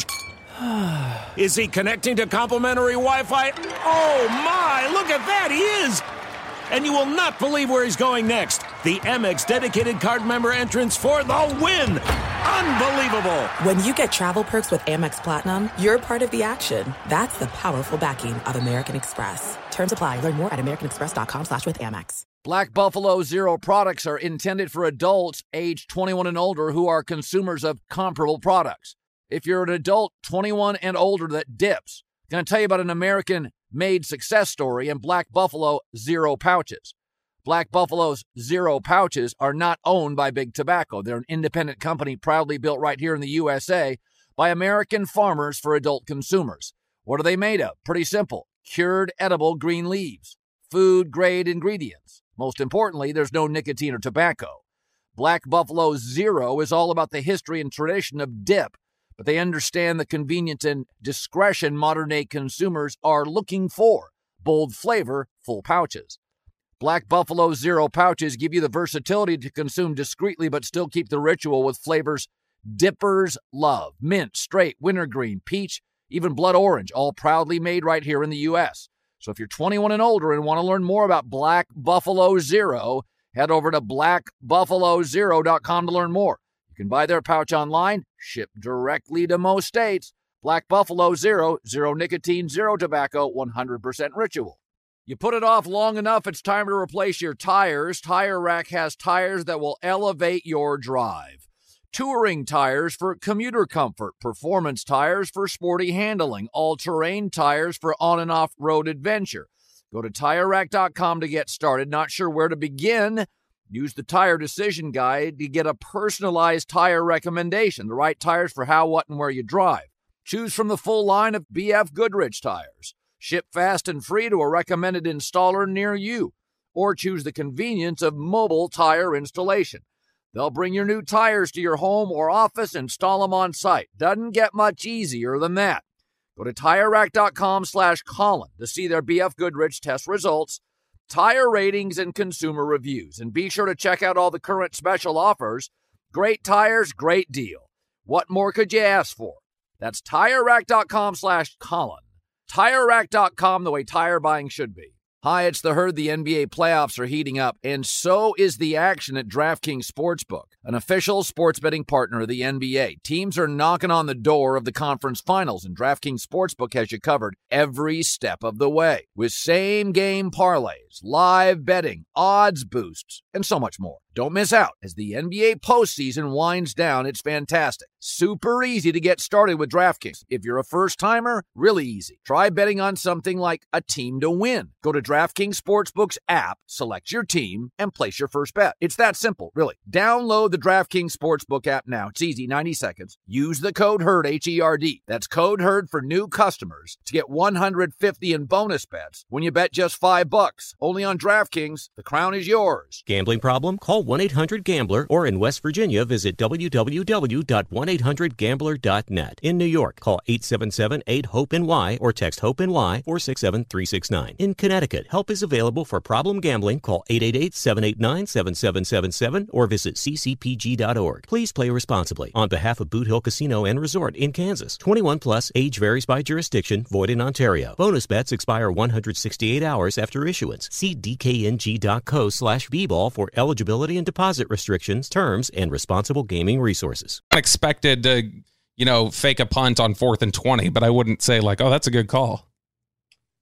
Is he connecting to complimentary Wi-Fi? Oh, my. Look at that. He is. And you will not believe where he's going next. The Amex dedicated card member entrance for the win. Unbelievable. When you get travel perks with Amex Platinum, you're part of the action. That's the powerful backing of American Express. Terms apply. Learn more at americanexpress.com slash with Amex. Black Buffalo Zero products are intended for adults age twenty-one and older who are consumers of comparable products. If you're an adult twenty-one and older that dips, I'm going to tell you about an American-made success story in Black Buffalo Zero pouches. Black Buffalo's Zero pouches are not owned by Big Tobacco. They're an independent company proudly built right here in the U S A by American farmers for adult consumers. What are they made of? Pretty simple. Cured edible green leaves. Food-grade ingredients. Most importantly, there's no nicotine or tobacco. Black Buffalo Zero is all about the history and tradition of dip, but they understand the convenience and discretion modern-day consumers are looking for. Bold flavor, full pouches. Black Buffalo Zero pouches give you the versatility to consume discreetly but still keep the ritual with flavors dippers love. Mint, straight, wintergreen, peach, even blood orange, all proudly made right here in the U S So if you're twenty-one and older and want to learn more about Black Buffalo Zero, head over to black buffalo zero dot com to learn more. You can buy their pouch online, ship directly to most states. Black Buffalo Zero, zero nicotine, zero tobacco, one hundred percent ritual. You put it off long enough, it's time to replace your tires. Tire Rack has tires that will elevate your drive. Touring tires for commuter comfort, performance tires for sporty handling, all-terrain tires for on and off-road adventure. Go to tire rack dot com to get started. Not sure where to begin? Use the Tire Decision Guide to get a personalized tire recommendation, the right tires for how, what, and where you drive. Choose from the full line of B F Goodrich tires. Ship fast and free to a recommended installer near you. Or choose the convenience of mobile tire installation. They'll bring your new tires to your home or office and install them on site. Doesn't get much easier than that. Go to tire rack dot com slash Colin to see their B F Goodrich test results, tire ratings, and consumer reviews. And be sure to check out all the current special offers. Great tires, great deal. What more could you ask for? That's tire rack dot com slash Colin. tire rack dot com, the way tire buying should be. Hi, it's The Herd. The N B A playoffs are heating up, and so is the action at DraftKings Sportsbook, an official sports betting partner of the N B A. Teams are knocking on the door of the conference finals, and DraftKings Sportsbook has you covered every step of the way with same-game parlays, live betting, odds boosts, and so much more. Don't miss out as the N B A postseason winds down. It's fantastic. Super easy to get started with DraftKings. If you're a first-timer, really easy. Try betting on something like a team to win. Go to DraftKings Sportsbook's app, select your team, and place your first bet. It's that simple, really. Download the DraftKings Sportsbook app now. It's easy, ninety seconds. Use the code HERD, H E R D. That's code HERD for new customers to get one hundred fifty in bonus bets when you bet just five bucks. Only on DraftKings. The crown is yours. Gambling problem? Call one eight hundred gambler, or in West Virginia, visit w w w dot one eight hundred gambler dot net. In New York, call eight seven seven eight hope N Y or text HOPE-N Y four six seven three six nine. In Connecticut, help is available for problem gambling. Call eight eight eight seven eight nine seven seven seven seven or visit c c p g dot org. Please play responsibly. On behalf of Boot Hill Casino and Resort in Kansas, twenty-one plus, age varies by jurisdiction, void in Ontario. Bonus bets expire one hundred sixty-eight hours after issuance. See d k n g dot co slash b ball for eligibility and deposit restrictions, terms, and responsible gaming resources. Unexpected to, you know, fake a punt on fourth and twenty, but I wouldn't say like, oh, that's a good call.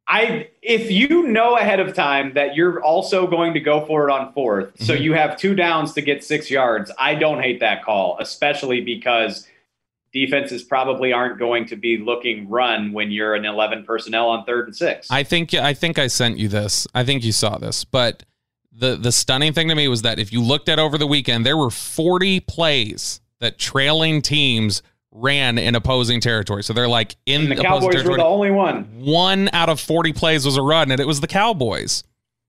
I if you know ahead of time that you're also going to go for it on fourth, mm-hmm. so you have two downs to get six yards, I don't hate that call, especially because defenses probably aren't going to be looking run when you're an eleven personnel on third and six. I think I think I sent you this. I think you saw this, but the the stunning thing to me was that if you looked at over the weekend, there were forty plays that trailing teams ran in opposing territory. So they're like in and the opposing Cowboys territory. Were the only one. One out of forty plays was a run, and it was the Cowboys.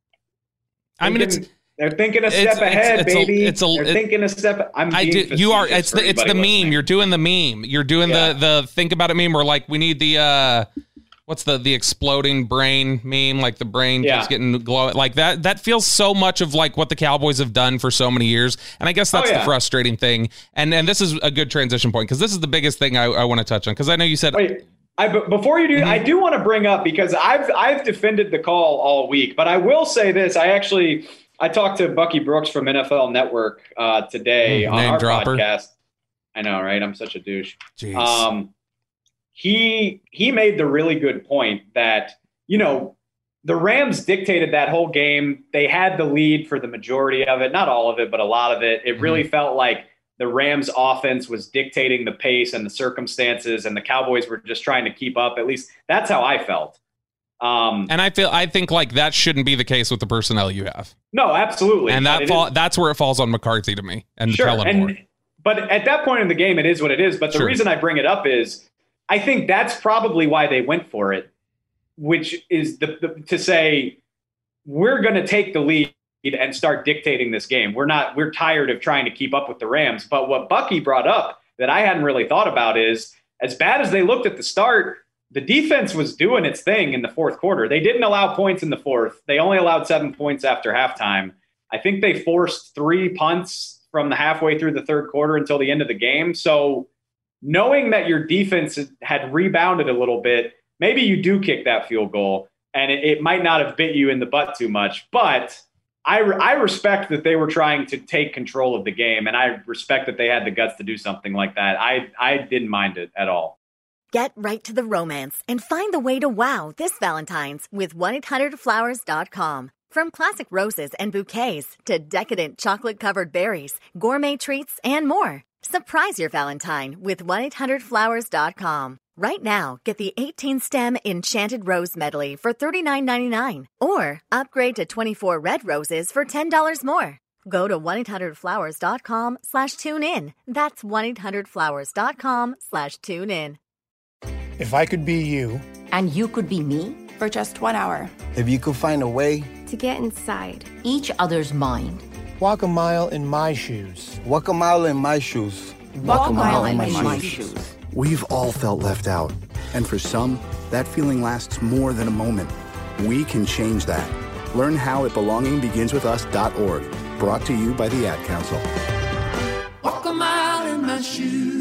I thinking, mean, it's they're thinking a step it's, ahead, it's, it's baby. A, it's a, they're it, thinking a step. I'm I do. You are. It's the it's the meme. Listening. You're doing the meme. You're doing yeah. the the think about it meme. Where like we need the uh, what's the the exploding brain meme? Like the brain yeah. keeps getting glowing. Like that. That feels so much of like what the Cowboys have done for so many years. And I guess that's oh, yeah. the frustrating thing. And and this is a good transition point because this is the biggest thing I, I want to touch on because I know you said. Wait. I, before you do, mm-hmm. I do want to bring up because I've I've defended the call all week, but I will say this. I actually I talked to Bucky Brooks from N F L Network uh, today mm, on our dropper. podcast. I know, right? I'm such a douche. Jeez. Um, he he made the really good point that, you know, the Rams dictated that whole game. They had the lead for the majority of it, not all of it, but a lot of it. It mm-hmm. really felt like the Rams offense was dictating the pace and the circumstances, and the Cowboys were just trying to keep up. At least that's how I felt. Um, and I feel, I think like that shouldn't be the case with the personnel you have. No, absolutely. And that fall, that's where it falls on McCarthy to me and sure. Kellen Moore. And, but at that point in the game, it is what it is. But the sure. reason I bring it up is I think that's probably why they went for it, which is the, the to say, we're going to take the lead and start dictating this game. We're not, we're tired of trying to keep up with the Rams. But what Bucky brought up that I hadn't really thought about is, as bad as they looked at the start, the defense was doing its thing in the fourth quarter. They didn't allow points in the fourth. They only allowed seven points after halftime. I think they forced three punts from the halfway through the third quarter until the end of the game. So knowing that your defense had rebounded a little bit, maybe you do kick that field goal and it, it might not have bit you in the butt too much, but I, I respect that they were trying to take control of the game, and I respect that they had the guts to do something like that. I, I didn't mind it at all. Get right to the romance and find the way to wow this Valentine's with one eight hundred flowers dot com. From classic roses and bouquets to decadent chocolate-covered berries, gourmet treats, and more. Surprise your Valentine with one eight hundred flowers dot com. Right now, get the eighteen-stem Enchanted Rose Medley for thirty-nine ninety-nine, or upgrade to twenty-four red roses for ten dollars more. Go to one eight hundred flowers dot com slash tune in. That's one eight hundred flowers dot com slash tune in. If I could be you. And you could be me. For just one hour. If you could find a way. To get inside. Each other's mind. Walk a mile in my shoes. Walk a mile in my shoes. Walk, Walk a mile, mile in, in my, my shoes. shoes. We've all felt left out. And for some, that feeling lasts more than a moment. We can change that. Learn how at belonging begins with us dot org. Brought to you by the Ad Council. Walk a mile in my shoes.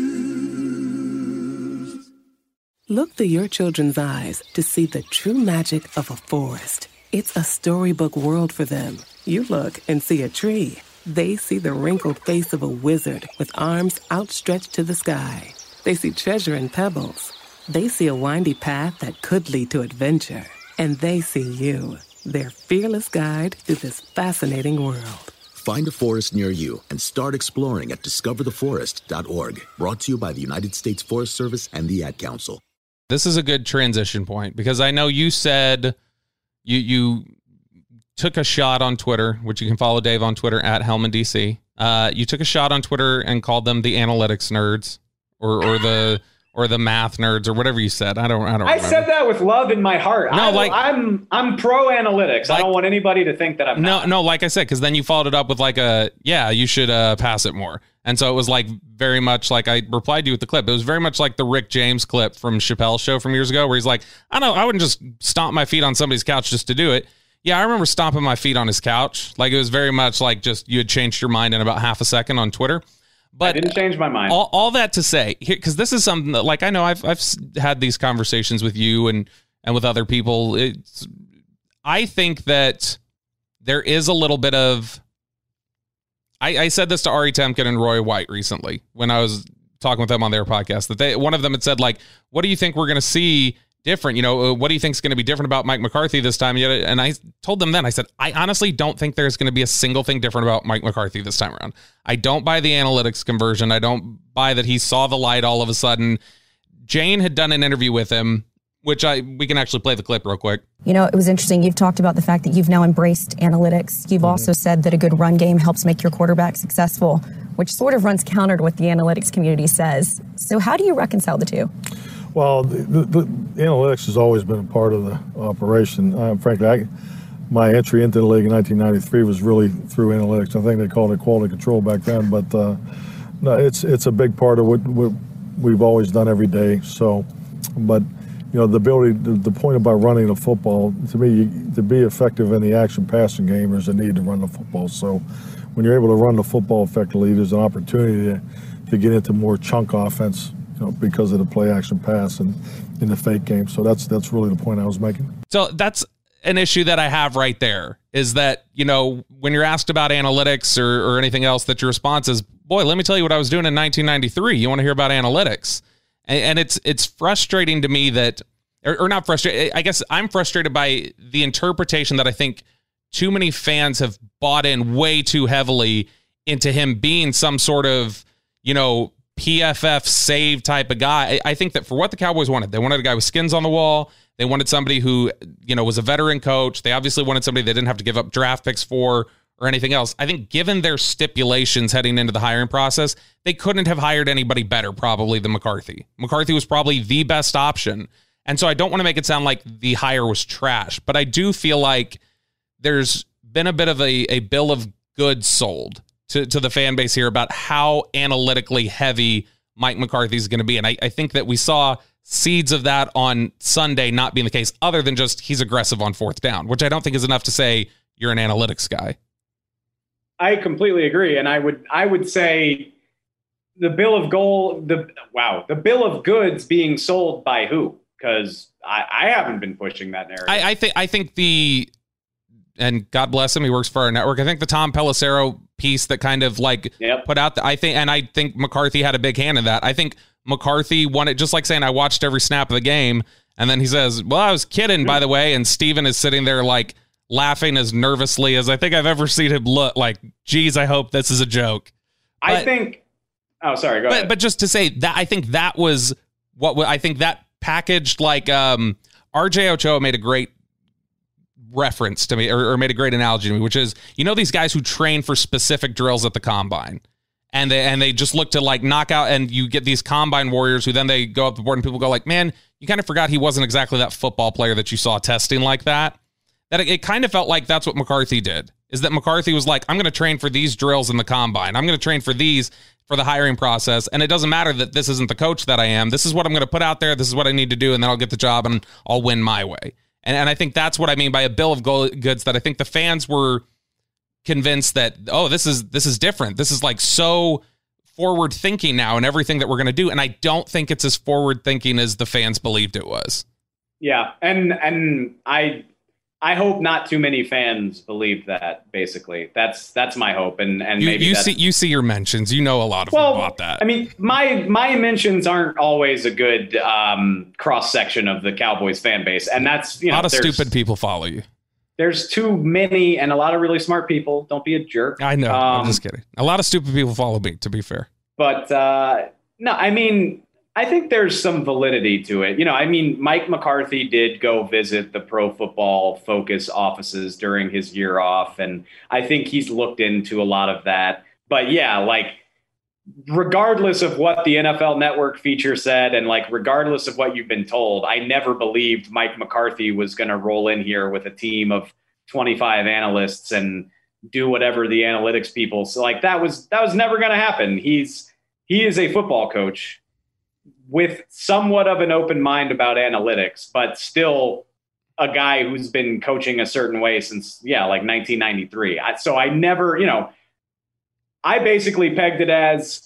Look through your children's eyes to see the true magic of a forest. It's a storybook world for them. You look and see a tree. They see the wrinkled face of a wizard with arms outstretched to the sky. They see treasure in pebbles. They see a windy path that could lead to adventure. And they see you, their fearless guide through this fascinating world. Find a forest near you and start exploring at discover the forest dot org. Brought to you by the United States Forest Service and the Ad Council. This is a good transition point because I know you said you you took a shot on Twitter, which you can follow Dave on Twitter at Hellman D C. Uh, you took a shot on Twitter and called them the analytics nerds or or the or the math nerds or whatever you said. I don't I don't. I remember. said that with love in my heart. No, I, like I'm I'm pro analytics. Like, I don't want anybody to think that I'm no not. no. Like I said, because then you followed it up with like a yeah, you should uh, pass it more. And so it was like very much like I replied to you with the clip. It was very much like the Rick James clip from Chappelle's show from years ago, where he's like, I don't, I wouldn't just stomp my feet on somebody's couch just to do it. Yeah, I remember stomping my feet on his couch. Like it was very much like just you had changed your mind in about half a second on Twitter. But I didn't change my mind. All, all that to say, because this is something that, like, I know I've I've had these conversations with you and and with other people. It's, I think that there is a little bit of. I, I said this to Ari Temkin and Roy White recently when I was talking with them on their podcast, that they one of them had said, like, what do you think we're going to see different. You know, uh, what do you think is going to be different about Mike McCarthy this time? And I told them then, I said, I honestly don't think there's going to be a single thing different about Mike McCarthy this time around. I don't buy the analytics conversion. I don't buy that he saw the light all of a sudden. Jane had done an interview with him, which I we can actually play the clip real quick. You know, it was interesting. You've talked about the fact that you've now embraced analytics. You've mm-hmm. also said that a good run game helps make your quarterback successful, which sort of runs counter to what the analytics community says. So how do you reconcile the two? Well, the, the, the analytics has always been a part of the operation. Uh, frankly, I, my entry into the league in nineteen ninety-three was really through analytics. I think they called it quality control back then, but uh, no, it's it's a big part of what, what we've always done every day. So, but you know, the ability, the, the point about running the football, to me, you, to be effective in the action passing game, there's a need to run the football. So, when you're able to run the football effectively, there's an opportunity to, to get into more chunk offense. You know, because of the play action pass and in the fake game. So that's that's really the point I was making. So that's an issue that I have right there, is that, you know, when you're asked about analytics or, or anything else, that your response is, boy, let me tell you what I was doing in nineteen ninety-three. You want to hear about analytics? And, and it's it's frustrating to me that, or, or not frustrated, I guess I'm frustrated by the interpretation that I think too many fans have bought in way too heavily into him being some sort of, you know, P F F save type of guy. I think that for what the Cowboys wanted, they wanted a guy with skins on the wall. They wanted somebody who, you know, was a veteran coach. They obviously wanted somebody they didn't have to give up draft picks for or anything else. I think given their stipulations heading into the hiring process, they couldn't have hired anybody better probably than McCarthy. McCarthy was probably the best option. And so I don't want to make it sound like the hire was trash, but I do feel like there's been a bit of a, a bill of goods sold to, to the fan base here about how analytically heavy Mike McCarthy is going to be. And I, I think that we saw seeds of that on Sunday not being the case, other than just he's aggressive on fourth down, which I don't think is enough to say you're an analytics guy. I completely agree. And I would I would say the bill of gold, the wow, the bill of goods being sold by who? Because I, I haven't been pushing that narrative. I, I think I think the and God bless him, he works for our network. I think the Tom Pelissero piece that kind of like yep. put out the, I think, and I think McCarthy had a big hand in that. I think McCarthy wanted, just like saying, I watched every snap of the game. And then he says, well, I was kidding, mm-hmm. by the way. And Steven is sitting there like laughing as nervously as I think I've ever seen him look, like, geez, I hope this is a joke. But, I think, oh, sorry, go but, ahead. But just to say that, I think that was what I think that packaged, like um, R J Ochoa made a great reference to me, or, or made a great analogy to me, which is, you know, these guys who train for specific drills at the combine, and they and they just look to like knock out, and you get these combine warriors who then they go up the board and people go like, man, you kind of forgot he wasn't exactly that football player that you saw testing like that. That it, it kind of felt like that's what McCarthy did, is that McCarthy was like, I'm going to train for these drills in the combine. I'm going to train for these for the hiring process. And it doesn't matter that this isn't the coach that I am. This is what I'm going to put out there. This is what I need to do. And then I'll get the job and I'll win my way. And, and I think that's what I mean by a bill of goods, that I think the fans were convinced that, oh, this is this is different. This is like so forward thinking now and everything that we're going to do. And I don't think it's as forward thinking as the fans believed it was. Yeah. And and I I hope not too many fans believed that, basically. That's that's my hope. And and you, maybe you that's, see you see your mentions. You know a lot of well, them about that. I mean, my my mentions aren't always a good um, cross section of the Cowboys fan base. And that's, you know, a lot of stupid people follow you. There's too many and a lot of really smart people. Don't be a jerk. I know. Um, I'm just kidding. A lot of stupid people follow me, to be fair. But uh, no, I mean, I think there's some validity to it. You know, I mean, Mike McCarthy did go visit the Pro Football Focus offices during his year off, and I think he's looked into a lot of that. But yeah, like, regardless of what the N F L Network feature said, and like, regardless of what you've been told, I never believed Mike McCarthy was going to roll in here with a team of twenty-five analysts and do whatever the analytics people. So like, that was, that was never going to happen. He's, he is a football coach with somewhat of an open mind about analytics, but still a guy who's been coaching a certain way since, yeah, like nineteen ninety-three. I, so I never, you know, I basically pegged it as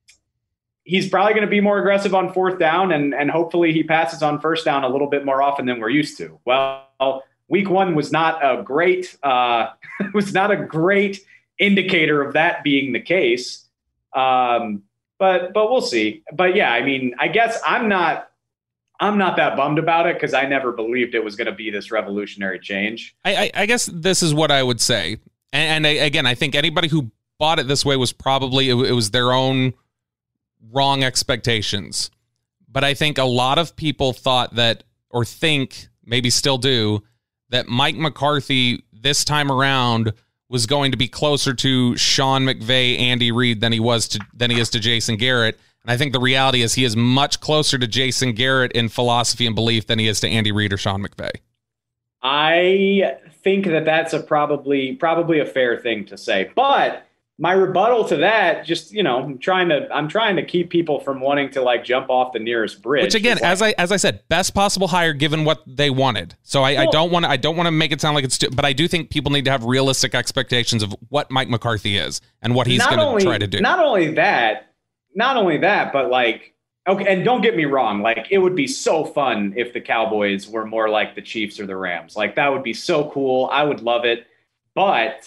he's probably going to be more aggressive on fourth down, and, and hopefully he passes on first down a little bit more often than we're used to. Well, week one was not a great, uh, was not a great indicator of that being the case. Um, But but we'll see. But yeah, I mean, I guess I'm not I'm not that bummed about it because I never believed it was going to be this revolutionary change. I, I, I guess this is what I would say. And, and I, again, I think anybody who bought it this way was probably, it, it was their own wrong expectations. But I think a lot of people thought that, or think, maybe still do, that Mike McCarthy this time around was going to be closer to Sean McVay, Andy Reid than he was to than he is to Jason Garrett. And I think the reality is he is much closer to Jason Garrett in philosophy and belief than he is to Andy Reid or Sean McVay. I think that that's a probably probably a fair thing to say. But my rebuttal to that, just, you know, I'm trying to I'm trying to keep people from wanting to like jump off the nearest bridge. Which again, like, as I as I said, best possible hire given what they wanted. So I, well, I don't want to I don't want to make it sound like it's too, but I do think people need to have realistic expectations of what Mike McCarthy is and what he's going to try to do. Not only that. Not only that, but like, okay, and don't get me wrong, like it would be so fun if the Cowboys were more like the Chiefs or the Rams. Like that would be so cool. I would love it. But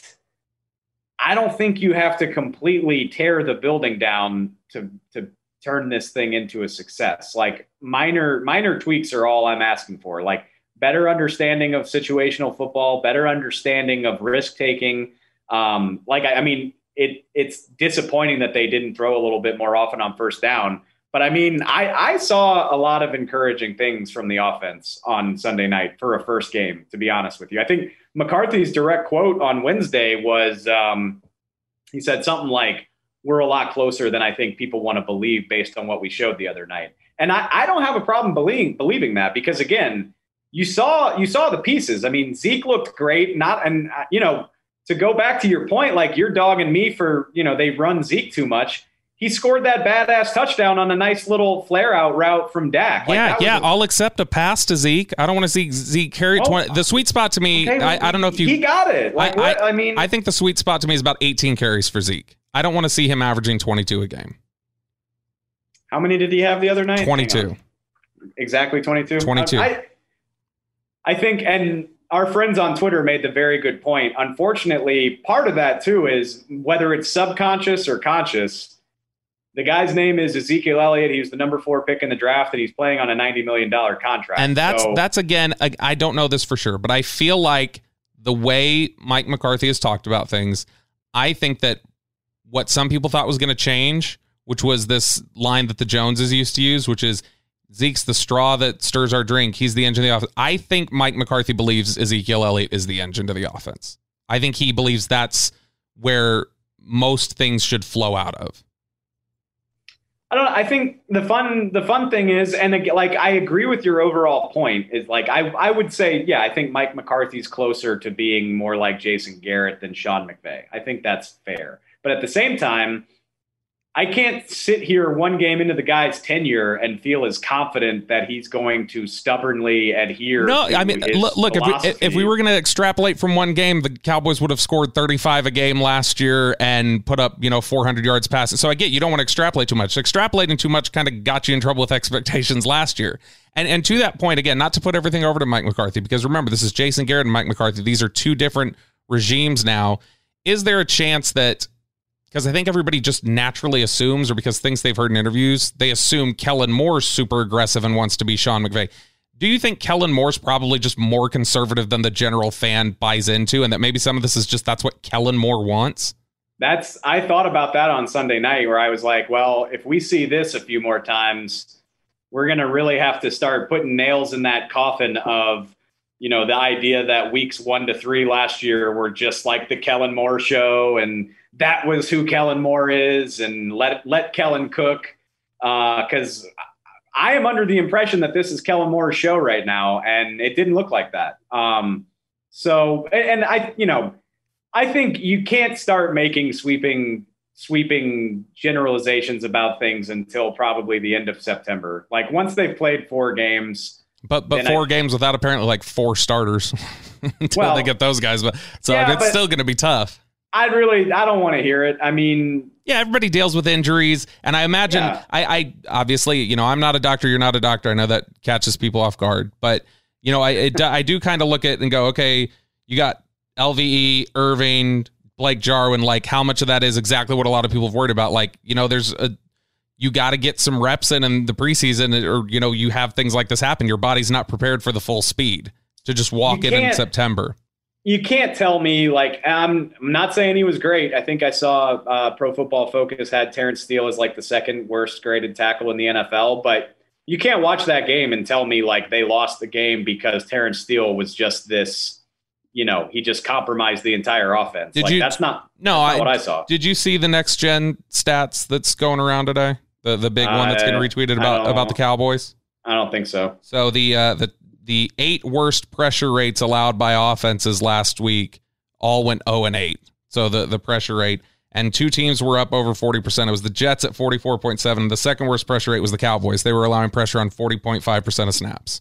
I don't think you have to completely tear the building down to to turn this thing into a success. Like minor minor tweaks are all I'm asking for. Like better understanding of situational football, better understanding of risk taking. Um, like I, I mean. It it's disappointing that they didn't throw a little bit more often on first down. But I mean, I, I saw a lot of encouraging things from the offense on Sunday night for a first game, to be honest with you. I think McCarthy's direct quote on Wednesday was um, he said something like, we're a lot closer than I think people want to believe based on what we showed the other night. And I, I don't have a problem believing believing that because, again, you saw you saw the pieces. I mean, Zeke looked great. Not and, uh, you know, to go back to your point, like you're dogging me for, you know, they run Zeke too much. He scored that badass touchdown on a nice little flare out route from Dak. Like, yeah, yeah. A- I'll accept a pass to Zeke. I don't want to see Zeke carry oh, twenty. The sweet spot to me, okay, I, I don't know if you. He got it. Like, I, what? I, I mean, I think the sweet spot to me is about eighteen carries for Zeke. I don't want to see him averaging twenty-two a game. How many did he have the other night? twenty-two. Exactly twenty-two. twenty-two. I, I think, and our friends on Twitter made the very good point. Unfortunately, part of that too is whether it's subconscious or conscious, the guy's name is Ezekiel Elliott. He was the number four pick in the draft, and he's playing on a ninety million dollars contract. And that's, so, that's again, I don't know this for sure, but I feel like the way Mike McCarthy has talked about things, I think that what some people thought was going to change, which was this line that the Joneses used to use, which is, Zeke's the straw that stirs our drink. He's the engine of the offense. I think Mike McCarthy believes Ezekiel Elliott is the engine to the offense. I think he believes that's where most things should flow out of. I don't know. I think the fun, the fun thing is, and again, like, I agree with your overall point is like, I, I would say, yeah, I think Mike McCarthy's closer to being more like Jason Garrett than Sean McVay. I think that's fair. But at the same time, I can't sit here one game into the guy's tenure and feel as confident that he's going to stubbornly adhere. No, to I mean, his look, look if we, if we were going to extrapolate from one game, the Cowboys would have scored thirty-five a game last year and put up, you know, four hundred yards passing. So I get you don't want to extrapolate too much. Extrapolating too much kind of got you in trouble with expectations last year. And and to that point, again, not to put everything over to Mike McCarthy, because remember, this is Jason Garrett and Mike McCarthy. These are two different regimes now. Is there a chance that, because I think everybody just naturally assumes, or because things they've heard in interviews, they assume Kellen Moore's super aggressive and wants to be Sean McVay. Do you think Kellen Moore's probably just more conservative than the general fan buys into, and that maybe some of this is just that's what Kellen Moore wants? That's I thought about that on Sunday night, where I was like, well, if we see this a few more times, we're going to really have to start putting nails in that coffin of, you know, the idea that weeks one to three last year were just like the Kellen Moore show, and that was who Kellen Moore is, and let let Kellen cook. Because uh, I am under the impression that this is Kellen Moore's show right now, and it didn't look like that. Um, so, and, and I, you know, I think you can't start making sweeping sweeping generalizations about things until probably the end of September. Like once they've played four games. But but four I, games without apparently like four starters until well, they get those guys. But so yeah, it's still going to be tough. I really, I don't want to hear it. I mean, yeah, everybody deals with injuries, and I imagine, yeah. I, I obviously, you know, I'm not a doctor. You're not a doctor. I know that catches people off guard, but you know, I it, I do kind of look at it and go, okay, you got L V E, Irving, Blake Jarwin. Like, how much of that is exactly what a lot of people have worried about? Like, you know, there's a you got to get some reps in in the preseason, or, you know, you have things like this happen. Your body's not prepared for the full speed to just walk in in September. You can't tell me, like, I'm, I'm not saying he was great. I think I saw uh, Pro Football Focus had Terrence Steele as like the second worst graded tackle in the N F L, but you can't watch that game and tell me like they lost the game because Terrence Steele was just this, you know, he just compromised the entire offense. Did like, you, that's not, no, that's not I, what I saw. Did you see the next gen stats that's going around today? The the big one that's getting retweeted about, about the Cowboys? I don't think so. So the uh, the the eight worst pressure rates allowed by offenses last week all went oh and eight. So the, the pressure rate, and two teams were up over forty percent. It was the Jets at forty-four point seven. The second worst pressure rate was the Cowboys. They were allowing pressure on forty point five percent of snaps.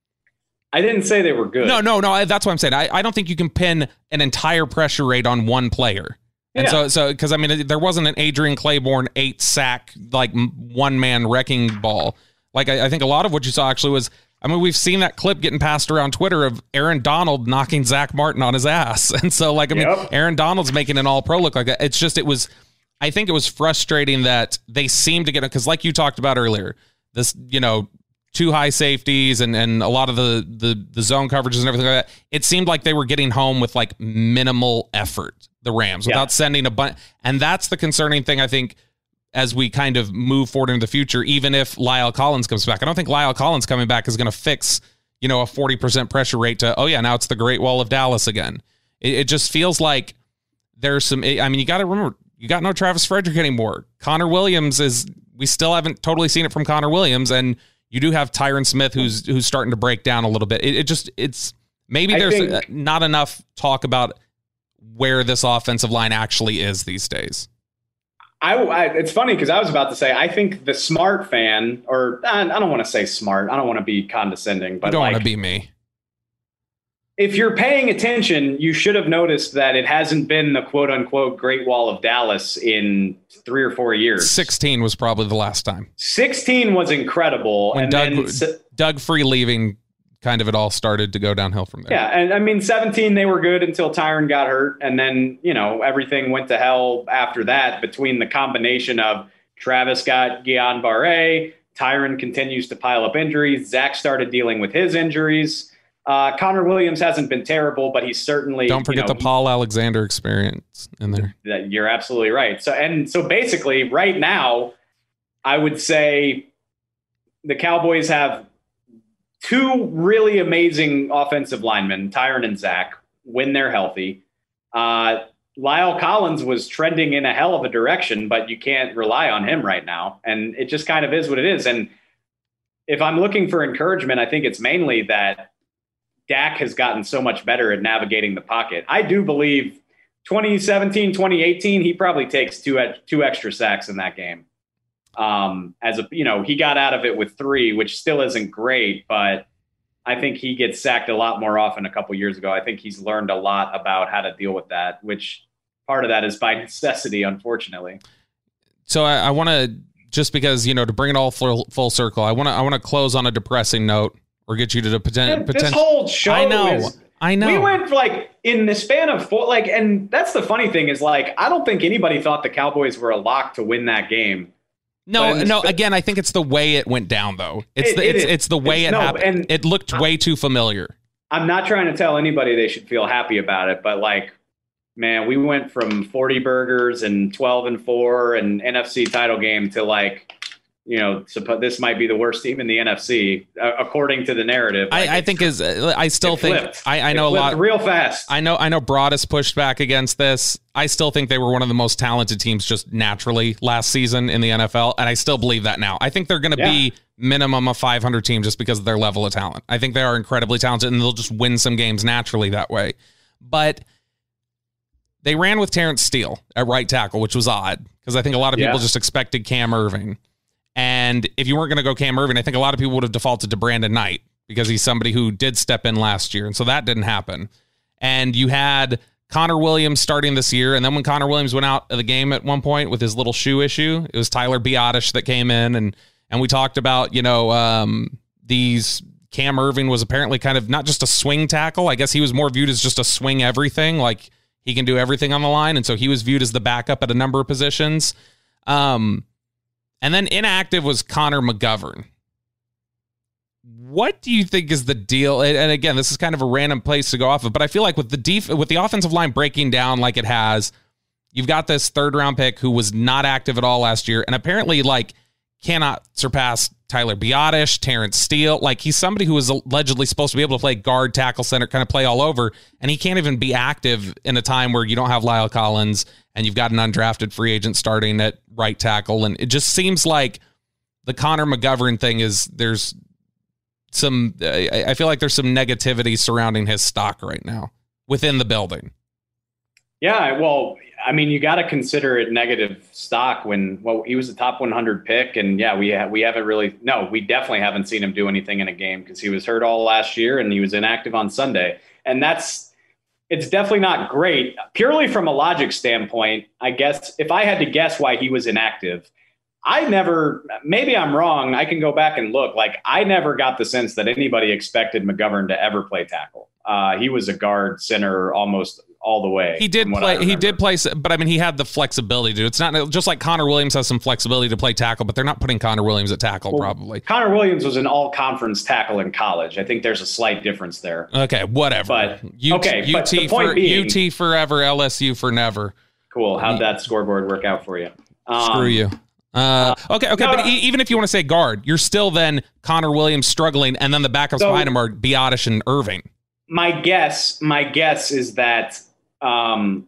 I didn't say they were good. No, no, no. I, that's what I'm saying. I, I don't think you can pin an entire pressure rate on one player. And yeah. so, so because I mean, there wasn't an Adrian Claiborne eight sack, like one man wrecking ball. Like I, I think a lot of what you saw actually was, I mean, we've seen that clip getting passed around Twitter of Aaron Donald knocking Zach Martin on his ass. And so, like, I mean, yep. Aaron Donald's making an all pro look like that. It's just, it was, I think it was frustrating that they seemed to get it. Cause like you talked about earlier, this, you know, two high safeties and, and a lot of the, the, the zone coverages and everything like that. It seemed like they were getting home with like minimal effort, the Rams, without yeah. sending a bunch. And that's the concerning thing, I think, as we kind of move forward into the future, even if La'el Collins comes back. I don't think La'el Collins coming back is going to fix, you know, a forty percent pressure rate to, oh yeah, now it's the Great Wall of Dallas again. It, it just feels like there's some, I mean, you got to remember, you got no Travis Frederick anymore. Connor Williams is, we still haven't totally seen it from Connor Williams, and you do have Tyron Smith who's who's starting to break down a little bit. It, it just, it's, maybe there's think, not enough talk about where this offensive line actually is these days. I, I, it's funny because I was about to say, I think the smart fan, or I don't want to say smart, I don't want to be condescending, but you don't like, want to be me. If you're paying attention, you should have noticed that it hasn't been the quote unquote Great Wall of Dallas in three or four years. sixteen was probably the last time. sixteen was incredible. When and Doug, then, Doug Free leaving, kind of it all started to go downhill from there. Yeah, and I mean, seventeen, they were good until Tyron got hurt. And then, you know, everything went to hell after that between the combination of Travis got Guillain-Barré, Tyron continues to pile up injuries, Zach started dealing with his injuries. Uh, Connor Williams hasn't been terrible, but he's certainly... Don't forget you know, the Paul Alexander experience in there. That you're absolutely right. So, and so basically right now, I would say the Cowboys have two really amazing offensive linemen, Tyron and Zach, when they're healthy. Uh, La'el Collins was trending in a hell of a direction, but you can't rely on him right now. And it just kind of is what it is. And if I'm looking for encouragement, I think it's mainly that Dak has gotten so much better at navigating the pocket. I do believe twenty seventeen, twenty eighteen, he probably takes two, two extra sacks in that game. Um, as a, you know, he got out of it with three, which still isn't great, but I think he gets sacked a lot more often a couple years ago. I think he's learned a lot about how to deal with that, which part of that is by necessity, unfortunately. So I, I want to, just because, you know, to bring it all full, full circle, I want to, I want to close on a depressing note or get you to the potential. This whole show I know, is, I know. We went like in the span of four, like, and that's the funny thing is like, I don't think anybody thought the Cowboys were a lock to win that game. No, no. Again, I think it's the way it went down, though. It's it, the it it's is. it's the way it's, it no, happened. And it looked I, way too familiar. I'm not trying to tell anybody they should feel happy about it, but like, man, we went from forty burgers and twelve and four and N F C title game to like, you know, this might be the worst team in the N F C, uh, according to the narrative. Like I, I think is I still think flipped. I, I it know a lot real fast. I know I know Broadus pushed back against this. I still think they were one of the most talented teams just naturally last season in the N F L, and I still believe that now. I think they're going to yeah. be minimum a five hundred team just because of their level of talent. I think they are incredibly talented, and they'll just win some games naturally that way. But they ran with Terrence Steele at right tackle, which was odd because I think a lot of people yeah. just expected Cam Irving. And if you weren't going to go Cam Irving, I think a lot of people would have defaulted to Brandon Knight because he's somebody who did step in last year. And so that didn't happen. And you had Connor Williams starting this year. And then when Connor Williams went out of the game at one point with his little shoe issue, it was Tyler Biotish that came in. And, and we talked about, you know, um, these Cam Irving was apparently kind of not just a swing tackle. I guess he was more viewed as just a swing everything. Like he can do everything on the line. And so he was viewed as the backup at a number of positions. Um, And then inactive was Connor McGovern. What do you think is the deal? And, and again, this is kind of a random place to go off of, but I feel like with the def- with the offensive line breaking down like it has, you've got this third round pick who was not active at all last year, and apparently like cannot surpass Tyler Biotish, Terrence Steele. Like he's somebody who was allegedly supposed to be able to play guard, tackle, center, kind of play all over, and he can't even be active in a time where you don't have Lyle Collins and you've got an undrafted free agent starting at right tackle. And it just seems like the Connor McGovern thing is there's some, I feel like there's some negativity surrounding his stock right now within the building. Yeah, well, I mean, you got to consider it negative stock when, well, he was a top one hundred pick. And yeah, we ha- we haven't really, no, we definitely haven't seen him do anything in a game because he was hurt all last year and he was inactive on Sunday. And that's, it's definitely not great. Purely from a logic standpoint, I guess if I had to guess why he was inactive, I never, maybe I'm wrong. I can go back and look. Like, I never got the sense that anybody expected McGovern to ever play tackle. Uh, he was a guard center almost all the way. He did play. He did play, but I mean, he had the flexibility to. It's not just like Connor Williams has some flexibility to play tackle, but they're not putting Connor Williams at tackle. Well, probably Connor Williams was an all-conference tackle in college. I think there's a slight difference there. Okay, whatever. But U T, okay, U T but for being, U T forever, L S U for never. Cool. How'd that scoreboard work out for you? Um, Screw you. Uh, okay, okay, no, but e- even if you want to say guard, you're still then Connor Williams struggling, and then the backups so, behind him are Biotish and Irving. My guess, my guess is that um,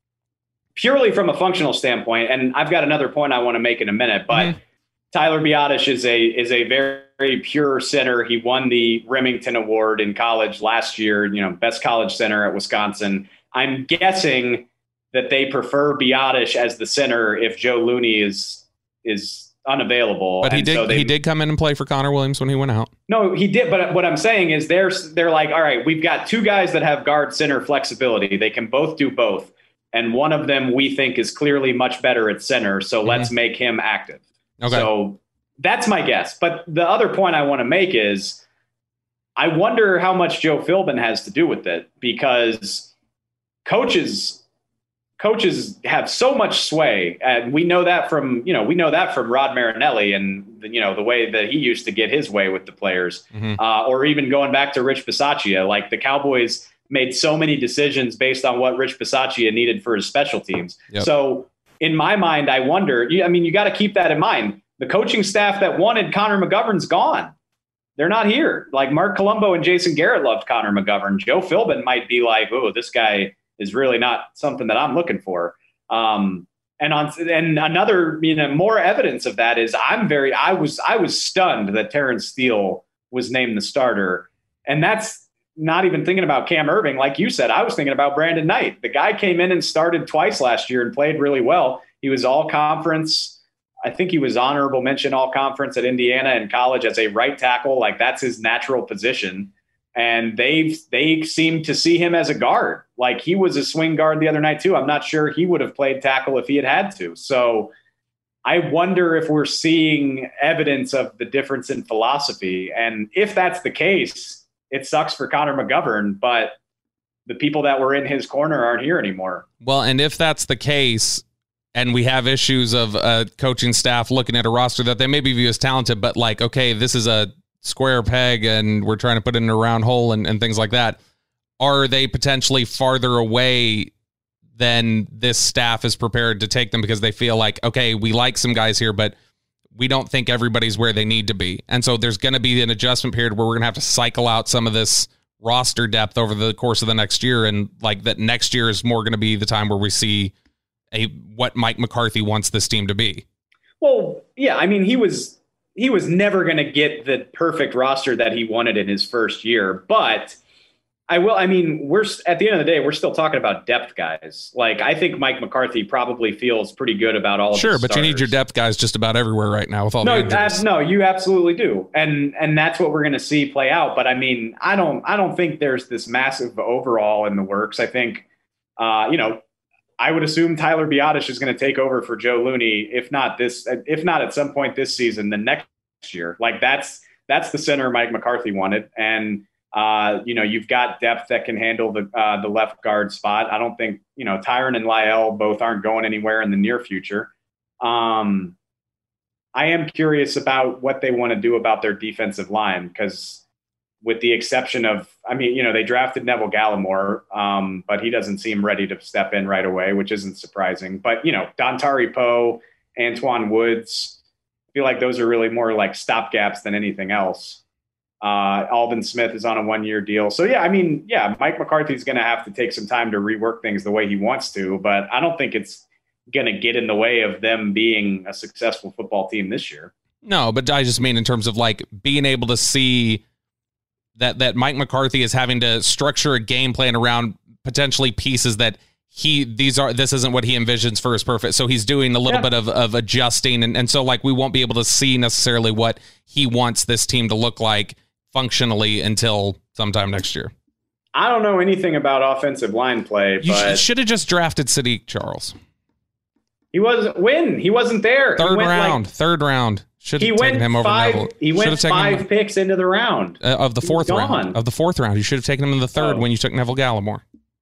purely from a functional standpoint, and I've got another point I want to make in a minute, but mm-hmm. Tyler Biotish is a is a very, very pure center. He won the Remington Award in college last year, you know, best college center at Wisconsin. I'm guessing that they prefer Biotish as the center if Joe Looney is is unavailable. But he and did so they, he did come in and play for Connor Williams when he went out. No, he did. But what I'm saying is they're they're like, all right, we've got two guys that have guard center flexibility. They can both do both. And one of them we think is clearly much better at center. So mm-hmm. let's make him active. Okay. So that's my guess. But the other point I want to make is I wonder how much Joe Philbin has to do with it, because coaches Coaches have so much sway, and we know that from, you know, we know that from Rod Marinelli and, you know, the way that he used to get his way with the players, mm-hmm. uh, or even going back to Rich Bisaccia. Like, the Cowboys made so many decisions based on what Rich Bisaccia needed for his special teams. Yep. So in my mind, I wonder, I mean, you got to keep that in mind. The coaching staff that wanted Connor McGovern's gone. They're not here. Like, Mark Colombo and Jason Garrett loved Connor McGovern. Joe Philbin might be like, oh, this guy is really not something that I'm looking for. Um, and on, and another, you know, more evidence of that is I'm very, I was, I was stunned that Terrence Steele was named the starter. And that's not even thinking about Cam Irving. Like you said, I was thinking about Brandon Knight. The guy came in and started twice last year and played really well. He was all conference. I think he was honorable mention all conference at Indiana in college as a right tackle. Like, that's his natural position. And they've, they seem to see him as a guard. Like, he was a swing guard the other night too. I'm not sure he would have played tackle if he had had to. So I wonder if we're seeing evidence of the difference in philosophy. And if that's the case, it sucks for Connor McGovern, but the people that were in his corner aren't here anymore. Well, and if that's the case, and we have issues of a coaching staff looking at a roster that they maybe view as talented, but like, okay, this is a square peg and we're trying to put it in a round hole and, and things like that. Are they potentially farther away than this staff is prepared to take them because they feel like, okay, we like some guys here, but we don't think everybody's where they need to be. And so there's going to be an adjustment period where we're going to have to cycle out some of this roster depth over the course of the next year. And like that next year is more going to be the time where we see a, what Mike McCarthy wants this team to be. Well, yeah, I mean, he was, he was never going to get the perfect roster that he wanted in his first year, but I will. I mean, we're at the end of the day, we're still talking about depth guys. Like, I think Mike McCarthy probably feels pretty good about all of Sure, his but starters. you need your depth guys just about everywhere right now with all no, the injuries. That, no, you absolutely do. And and that's what we're going to see play out. But I mean, I don't I don't think there's this massive overall in the works. I think, uh, you know, I would assume Tyler Biotish is going to take over for Joe Looney, if not this, if not at some point this season, the next year. Like, that's that's the center Mike McCarthy wanted. And Uh, you know, you've got depth that can handle the uh, the left guard spot. I don't think, you know, Tyron and Lyle both aren't going anywhere in the near future. Um, I am curious about what they want to do about their defensive line, because with the exception of, I mean, you know, they drafted Neville Gallimore, um, but he doesn't seem ready to step in right away, which isn't surprising. But, you know, Dontari Poe, Antoine Woods, I feel like those are really more like stopgaps than anything else. Uh, Alvin Smith is on a one-year deal. So, yeah, I mean, yeah, Mike McCarthy's going to have to take some time to rework things the way he wants to, but I don't think it's going to get in the way of them being a successful football team this year. No, but I just mean in terms of like being able to see that that Mike McCarthy is having to structure a game plan around potentially pieces that he these are this isn't what he envisions for his perfect. So he's doing a little Yeah. bit of, of adjusting, and, and so like we won't be able to see necessarily what he wants this team to look like functionally until sometime next year. I don't know anything about offensive line play, You but sh- should have just drafted Sadiq Charles. he wasn't when he wasn't there. He Third went, round, like, third round. Should he have taken went him over five. Neville. He Should went have taken five him, picks into the round uh, of the He fourth was round. gone. Of the fourth round, you should have taken him in the third Oh. when you took Neville Gallimore.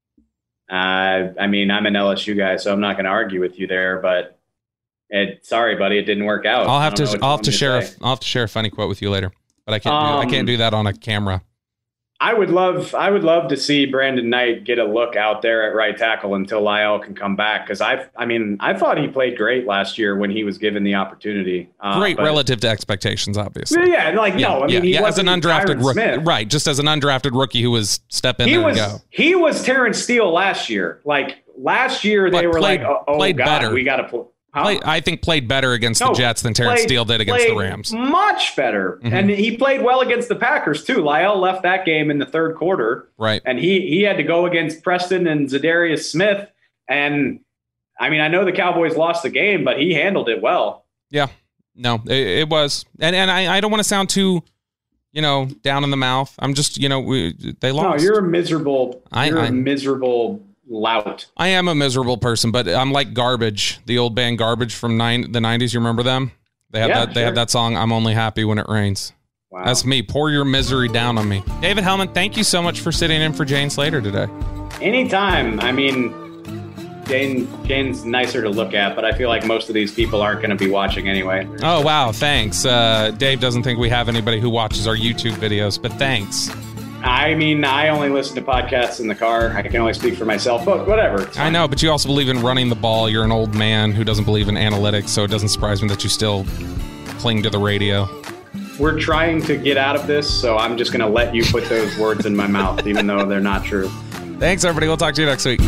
Uh, I mean, I'm an L S U guy, so I'm not going to argue with you there. But it, sorry, buddy, it didn't work out. I'll I have don't know to. what you I'll have want to me share. A, say. I'll have to share a funny quote with you later, but I can't. do, I Um, can't do that on a camera. I would love, I would love to see Brandon Knight get a look out there at right tackle until Lyle can come back. Because I, I mean, I thought he played great last year when he was given the opportunity. Uh, Great but- relative to expectations, obviously. Yeah, like no, I mean, yeah, he yeah, as an wasn't undrafted Tyron rookie, Smith. right? Just as an undrafted rookie who was step in He there was, and go. he was Terrence Steele last year. Like last year, they But were played- like, oh, oh played God, better. we got to play. Huh? Play, I think played better against the No, Jets than Terrence played- Steele did against the played Rams. Much better. Mhm. And he played well against the Packers, too. Lyle left that game in the third quarter. Right. And he he had to go against Preston and Zadarius Smith. And, I mean, I know the Cowboys lost the game, but he handled it well. Yeah. No, it, it was, and and I, I don't want to sound too, you know, down in the mouth. I'm just, you know, we, they lost. No, you're a miserable, I- you're a I- miserable lout. I am a miserable person, but I'm like Garbage, the old band Garbage from nine, the nineties. You remember them? They had Yeah, that. They sure. had that song. I'm only happy when it rains. Wow. That's me. Pour your misery down on me. David Hellman, thank you so much for sitting in for Jane Slater today. Anytime. I mean, Jane Jane's nicer to look at, but I feel like most of these people aren't going to be watching anyway. Oh wow, thanks. Uh, Dave doesn't think we have anybody who watches our YouTube videos, but thanks. I mean, I only listen to podcasts in the car. I can only speak for myself, but whatever. It's I fine. know, but you also believe in running the ball. You're an old man who doesn't believe in analytics, so it doesn't surprise me that you still cling to the radio. We're trying to get out of this, so I'm just going to let you put those words in my mouth, even though they're not true. Thanks, everybody. We'll talk to you next week.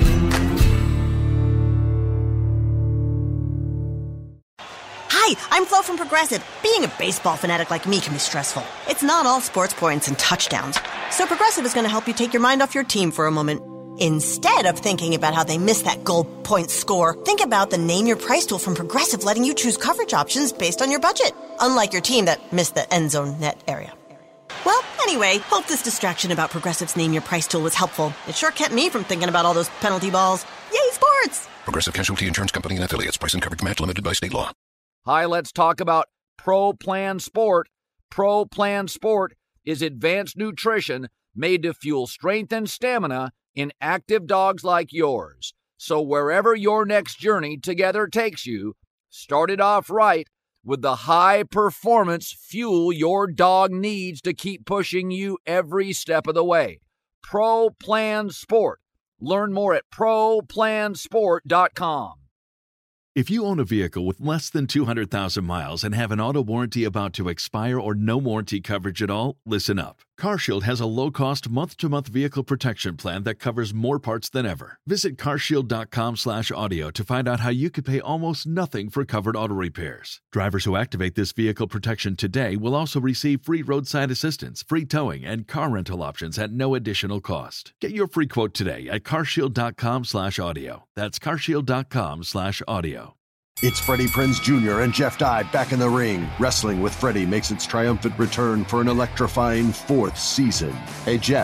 Hi, I'm Flo from Progressive. Being a baseball fanatic like me can be stressful. It's not all sports points and touchdowns. So Progressive is going to help you take your mind off your team for a moment. Instead of thinking about how they missed that goal point score, think about the Name Your Price tool from Progressive, letting you choose coverage options based on your budget, unlike your team that missed the end zone net area. Well, anyway, hope this distraction about Progressive's Name Your Price tool was helpful. It sure kept me from thinking about all those penalty balls. Yay, sports! Progressive Casualty Insurance Company and affiliates. Price and coverage match limited by state law. Hi, let's talk about Pro Plan Sport. Pro Plan Sport is advanced nutrition made to fuel strength and stamina in active dogs like yours. So wherever your next journey together takes you, start it off right with the high performance fuel your dog needs to keep pushing you every step of the way. Pro Plan Sport. Learn more at pro plan sport dot com. If you own a vehicle with less than two hundred thousand miles and have an auto warranty about to expire or no warranty coverage at all, listen up. CarShield has a low-cost month-to-month vehicle protection plan that covers more parts than ever. Visit carshield.com slash audio to find out how you could pay almost nothing for covered auto repairs. Drivers who activate this vehicle protection today will also receive free roadside assistance, free towing, and car rental options at no additional cost. Get your free quote today at carshield.com slash audio. That's carshield.com slash audio. It's Freddie Prinze Junior and Jeff Dye back in the ring. Wrestling with Freddie makes its triumphant return for an electrifying fourth season. Hey, Jeff,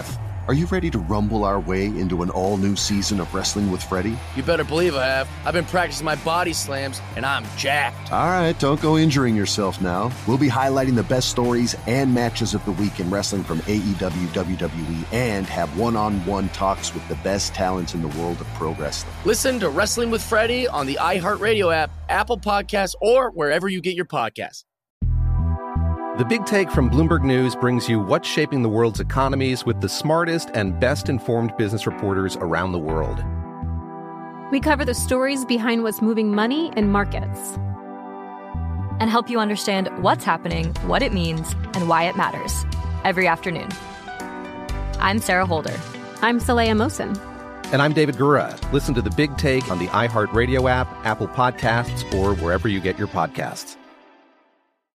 Are you ready to rumble our way into an all-new season of Wrestling with Freddie? You better believe I have. I've been practicing my body slams, and I'm jacked. All right, don't go injuring yourself now. We'll be highlighting the best stories and matches of the week in wrestling from A E W, W W E, and have one-on-one talks with the best talents in the world of pro wrestling. Listen to Wrestling with Freddie on the iHeartRadio app, Apple Podcasts, or wherever you get your podcasts. The Big Take from Bloomberg News brings you what's shaping the world's economies with the smartest and best-informed business reporters around the world. We cover the stories behind what's moving money and markets, and help you understand what's happening, what it means, and why it matters every afternoon. I'm Sarah Holder. I'm Saleha Mohsin. And I'm David Gura. Listen to The Big Take on the iHeartRadio app, Apple Podcasts, or wherever you get your podcasts.